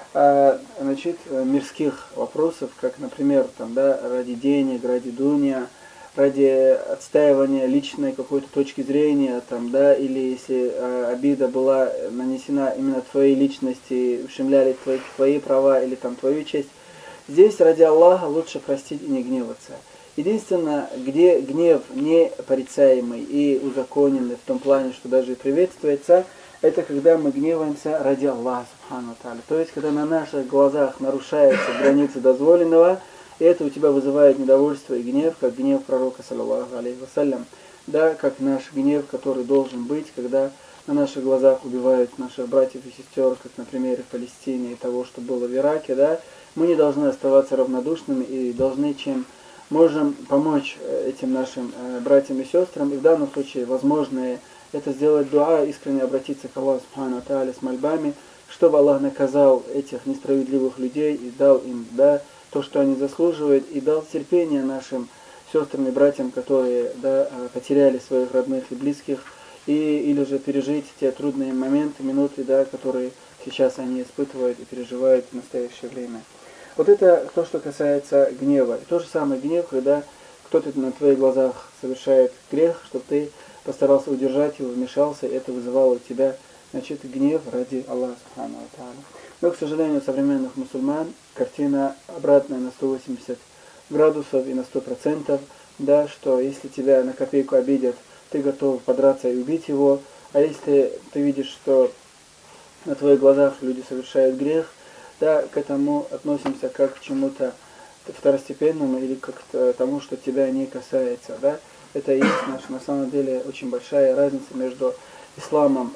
S1: значит, мирских вопросов, как, например, там, да, ради денег, ради дуния, ради отстаивания личной какой-то точки зрения, там, да, или если обида была нанесена именно твоей личности, ущемляли твои права или там твою честь. Здесь ради Аллаха лучше простить и не гневаться. Единственное, где гнев не порицаемый и узаконенный в том плане, что даже и приветствуется, это когда мы гневаемся ради Аллаха, субхану тааля. То есть, когда на наших глазах нарушаются границы дозволенного, и это у тебя вызывает недовольство и гнев, как гнев пророка, саллаллаху алейхи вассалям. Да, как наш гнев, который должен быть, когда на наших глазах убивают наших братьев и сестер, как на примере в Палестине и того, что было в Ираке, да, мы не должны оставаться равнодушными и должны чем можем помочь этим нашим братьям и сестрам, и в данном случае возможно это сделать дуа, искренне обратиться к Аллаху субхану тааля с мольбами, чтобы Аллах наказал этих несправедливых людей и дал им, да, то, что они заслуживают, и дал терпение нашим сестрам и братьям, которые, да, потеряли своих родных и близких, или же пережить те трудные моменты, минуты, да, которые сейчас они испытывают и переживают в настоящее время. Вот это то, что касается гнева. И то же самое гнев, когда кто-то на твоих глазах совершает грех, чтобы ты постарался удержать его, вмешался, и это вызывало у тебя, значит, гнев ради Аллаха субхану ва тааля. Но, к сожалению, у современных мусульман картина обратная на 180 градусов и на 100%, да, что если тебя на копейку обидят, ты готов подраться и убить его, а если ты видишь, что на твоих глазах люди совершают грех, да, к этому относимся как к чему-то второстепенному или как к тому, что тебя не касается, да. Это и есть наша, на самом деле, очень большая разница между исламом,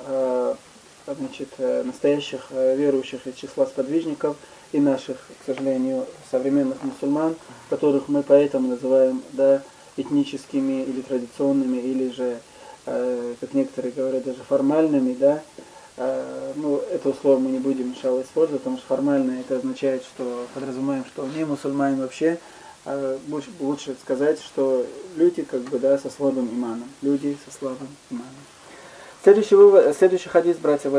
S1: значит, настоящих верующих из числа сподвижников и наших, к сожалению, современных мусульман, которых мы поэтому называем, да, этническими или традиционными, или же, как некоторые говорят, даже формальными, да. Ну, это слово мы не будем, иншаллах, использовать, потому что формально это означает, что подразумеваем, что не мусульмане вообще, лучше сказать, что люди как бы, да, со слабым иманом. Люди со слабым иманом. Следующий хадис, братья, в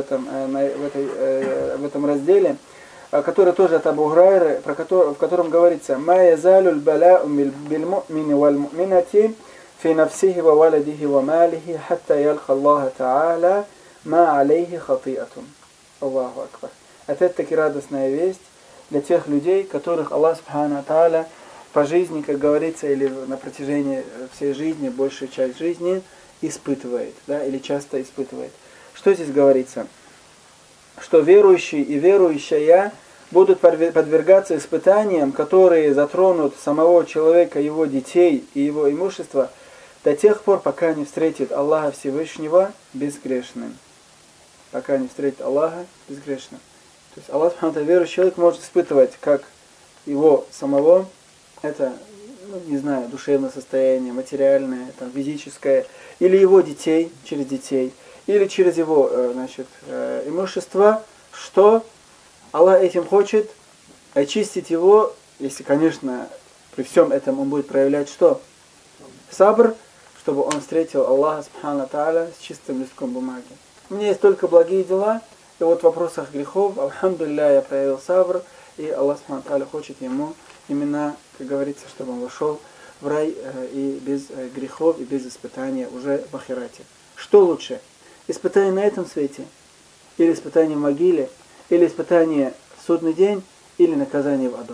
S1: этом разделе, который тоже от Абу Гурайры, в котором говорится: «Ма язалю л-баля'у биль-му'мини валь-му'минати фи нафсихи ва валадихи ва малихи хатта ялха Аллаха та'аля ма алейхи хати'атун». Аллаху акбар. Опять-таки радостная весть для тех людей, которых Аллах субхану тааля по жизни, как говорится, или на протяжении всей жизни, большую часть жизни испытывает, да, или часто испытывает. Что здесь говорится? Что верующие и верующая будут подвергаться испытаниям, которые затронут самого человека, его детей и его имущество до тех пор, пока не встретит Аллаха Всевышнего безгрешным. Пока не встретит Аллаха безгрешным. То есть Аллах, верующий человек может испытывать как его самого, это, ну, не знаю, душевное состояние, материальное, там, физическое, или его детей, через детей, или через его, значит, имущество, что Аллах этим хочет очистить его, если, конечно, при всем этом он будет проявлять что? Сабр, чтобы он встретил Аллаха субхану тааля с чистым листком бумаги. У меня есть только благие дела, и вот в вопросах грехов, алхамдулилля, я проявил сабр, и Аллах субхану тааля хочет ему именно, как говорится, чтобы он вошел в рай и без грехов, и без испытания уже в ахирате. Что лучше? Испытание на этом свете, или испытание в могиле, или испытание в судный день, или наказание в аду?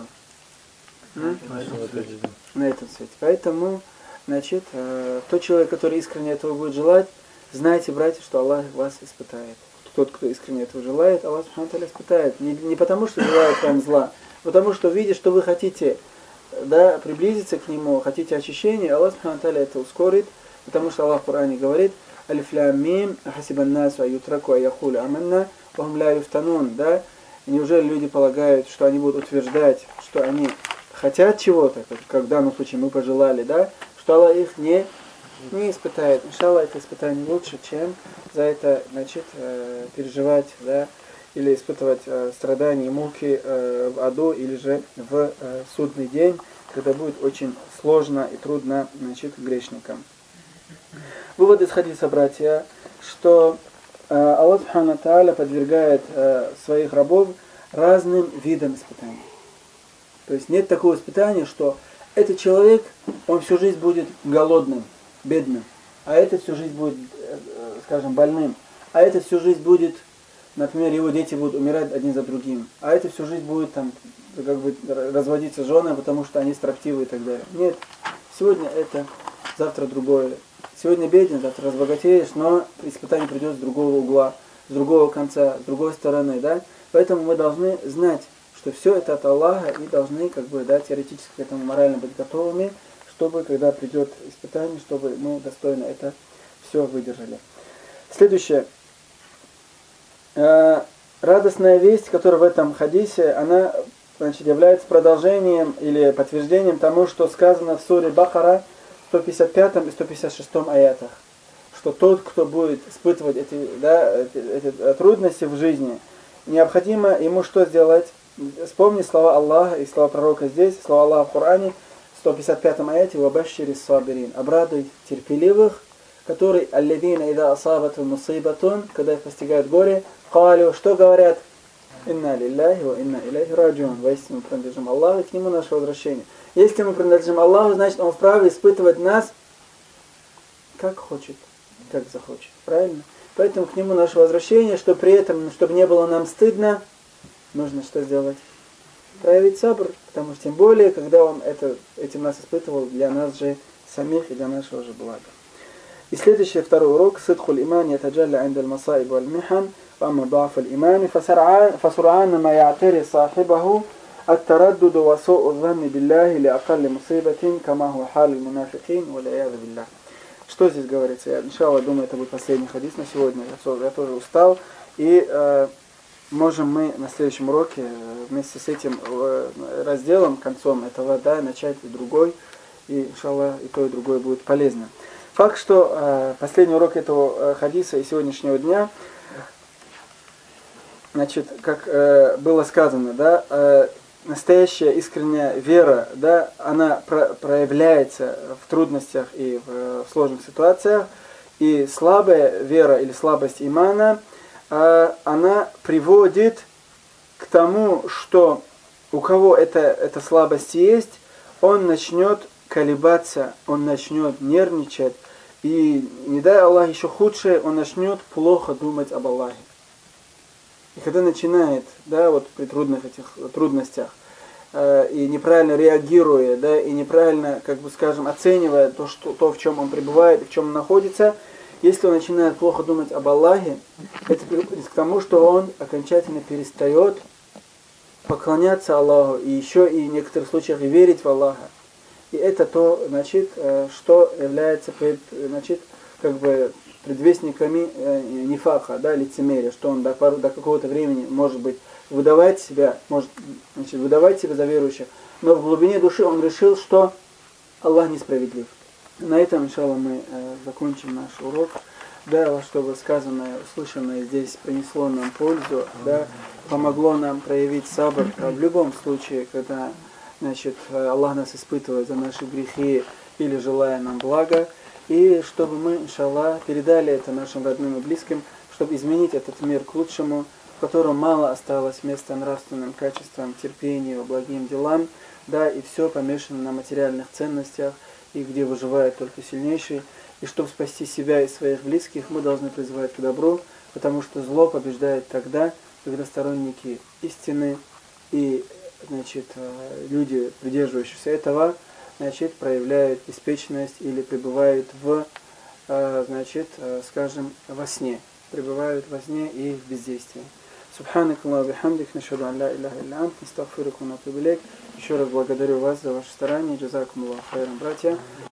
S1: На этом свете. Поэтому, значит, тот человек, который искренне этого будет желать, знайте, братья, что Аллах вас испытает. Тот, кто искренне этого желает, Аллах субхану тааля испытает. Не потому, что желает вам зла, потому что видит, что вы хотите, да, приблизиться к Нему, хотите очищения, Аллах субхану тааля это ускорит, потому что Аллах в Коране говорит: «Алиф лям мим, хасибан насу аютраку аяхулю аманна, вахум ля юфтанун», да? Неужели люди полагают, что они будут утверждать, что они хотят чего-то, как в данном случае мы пожелали, да, что Аллах их не испытает. Иншаллах, это испытание лучше, чем за это, значит, переживать, да, или испытывать страдания и муки в аду, или же в судный день, когда будет очень сложно и трудно, значит, грешникам. Вывод из хадиса, братья, что Аллах Субхану Тааля подвергает своих рабов разным видам испытаний. То есть нет такого испытания, что этот человек, он всю жизнь будет голодным, бедным, а этот всю жизнь будет, скажем, больным, а этот всю жизнь будет, например, его дети будут умирать один за другим, а этот всю жизнь будет там, как бы, разводиться с женой, потому что они строптивы и так далее. Нет, сегодня это, завтра другое. Сегодня беден, завтра разбогатеешь, но испытание придет с другого угла, с другого конца, с другой стороны, да? Поэтому мы должны знать, что все это от Аллаха, и должны, как бы, да, теоретически к этому морально быть готовыми, чтобы, когда придет испытание, чтобы мы достойно это все выдержали. Следующее. Радостная весть, которая в этом хадисе, она, значит, является продолжением или подтверждением тому, что сказано в суре Бакара, 155 и 156 аятах, что тот, кто будет испытывать эти трудности в жизни, необходимо ему что сделать? Вспомни слова Аллаха и слова пророка здесь, слова Аллаха в Коране, в 155 аяте, «Вабашшири ссабирин», обрадуй терпеливых, которые «Аллядина ида асабату мусибатун», когда их постигает горе, «Калю», что говорят? «Инна лилляхи ва инна иляхи раджиун», воистину мы принадлежим Аллаху, и к Нему наше возвращение. Если мы принадлежим Аллаху, значит, Он вправе испытывать нас как хочет, как захочет. Правильно? Поэтому к Нему наше возвращение, что при этом, чтобы не было нам стыдно, нужно что сделать? Проявить сабр, потому что тем более, когда Он этим нас испытывал, для нас же самих и для нашего же блага. И следующий, второй урок. «Сидхуль иман ятаджалля индаль масаиб валь михан, вамма да'фаль имани, фасур'ан ма я'тири сахибаху, ат-тараддуду ва су'у дhanни биллахи ли акалли мусибатин, кама хуа халь мунафикин, ва л'аяду биллах». Что здесь говорится? Я, иншаллах, думаю, это будет последний хадис на сегодня. Я тоже устал. И можем мы на следующем уроке вместе с этим разделом, концом этого, да, начать и другой. И, иншаллах, и то, и другое будет полезно. Факт, что последний урок этого хадиса и сегодняшнего дня, значит, как было сказано, да, настоящая искренняя вера, да, она проявляется в трудностях и в сложных ситуациях, и слабая вера или слабость имана, она приводит к тому, что у кого эта слабость есть, он начнет колебаться, он начнет нервничать, и, не дай Аллах, еще худшее, он начнет плохо думать об Аллахе. И когда начинает, да, вот при трудных этих трудностях, и неправильно реагируя, да, и неправильно, как бы скажем, оценивая то, в чем он пребывает, в чем он находится, если он начинает плохо думать об Аллахе, это приводит к тому, что он окончательно перестает поклоняться Аллаху, и еще и в некоторых случаях и верить в Аллаха. И это то, значит, что является, значит, как бы предвестниками нифаха, да, лицемерия, что он до какого-то времени может быть выдавать себя за верующих, но в глубине души он решил, что Аллах несправедлив. На этом, иншаллах, мы закончим наш урок. Да, чтобы сказанное, услышанное здесь принесло нам пользу, да, помогло нам проявить сабр в любом случае, когда, значит, Аллах нас испытывает за наши грехи или желая нам блага, и чтобы мы, иншаллах, передали это нашим родным и близким, чтобы изменить этот мир к лучшему, в котором мало осталось места нравственным качествам, терпению, благим делам, да, и все помешано на материальных ценностях, и где выживает только сильнейший. И чтобы спасти себя и своих близких, мы должны призывать к добру, потому что зло побеждает тогда, когда сторонники истины и, значит, люди, придерживающиеся этого, значит, проявляют беспечность или пребывают значит, скажем, во сне. Пребывают во сне и в бездействии. Субханак Аллаху бихамдик, нашхаду ан ла илляха илля ант, настагфирука ва натубу илейк. Еще раз благодарю вас за ваши старания. Джазакумуллаху хайран, братья.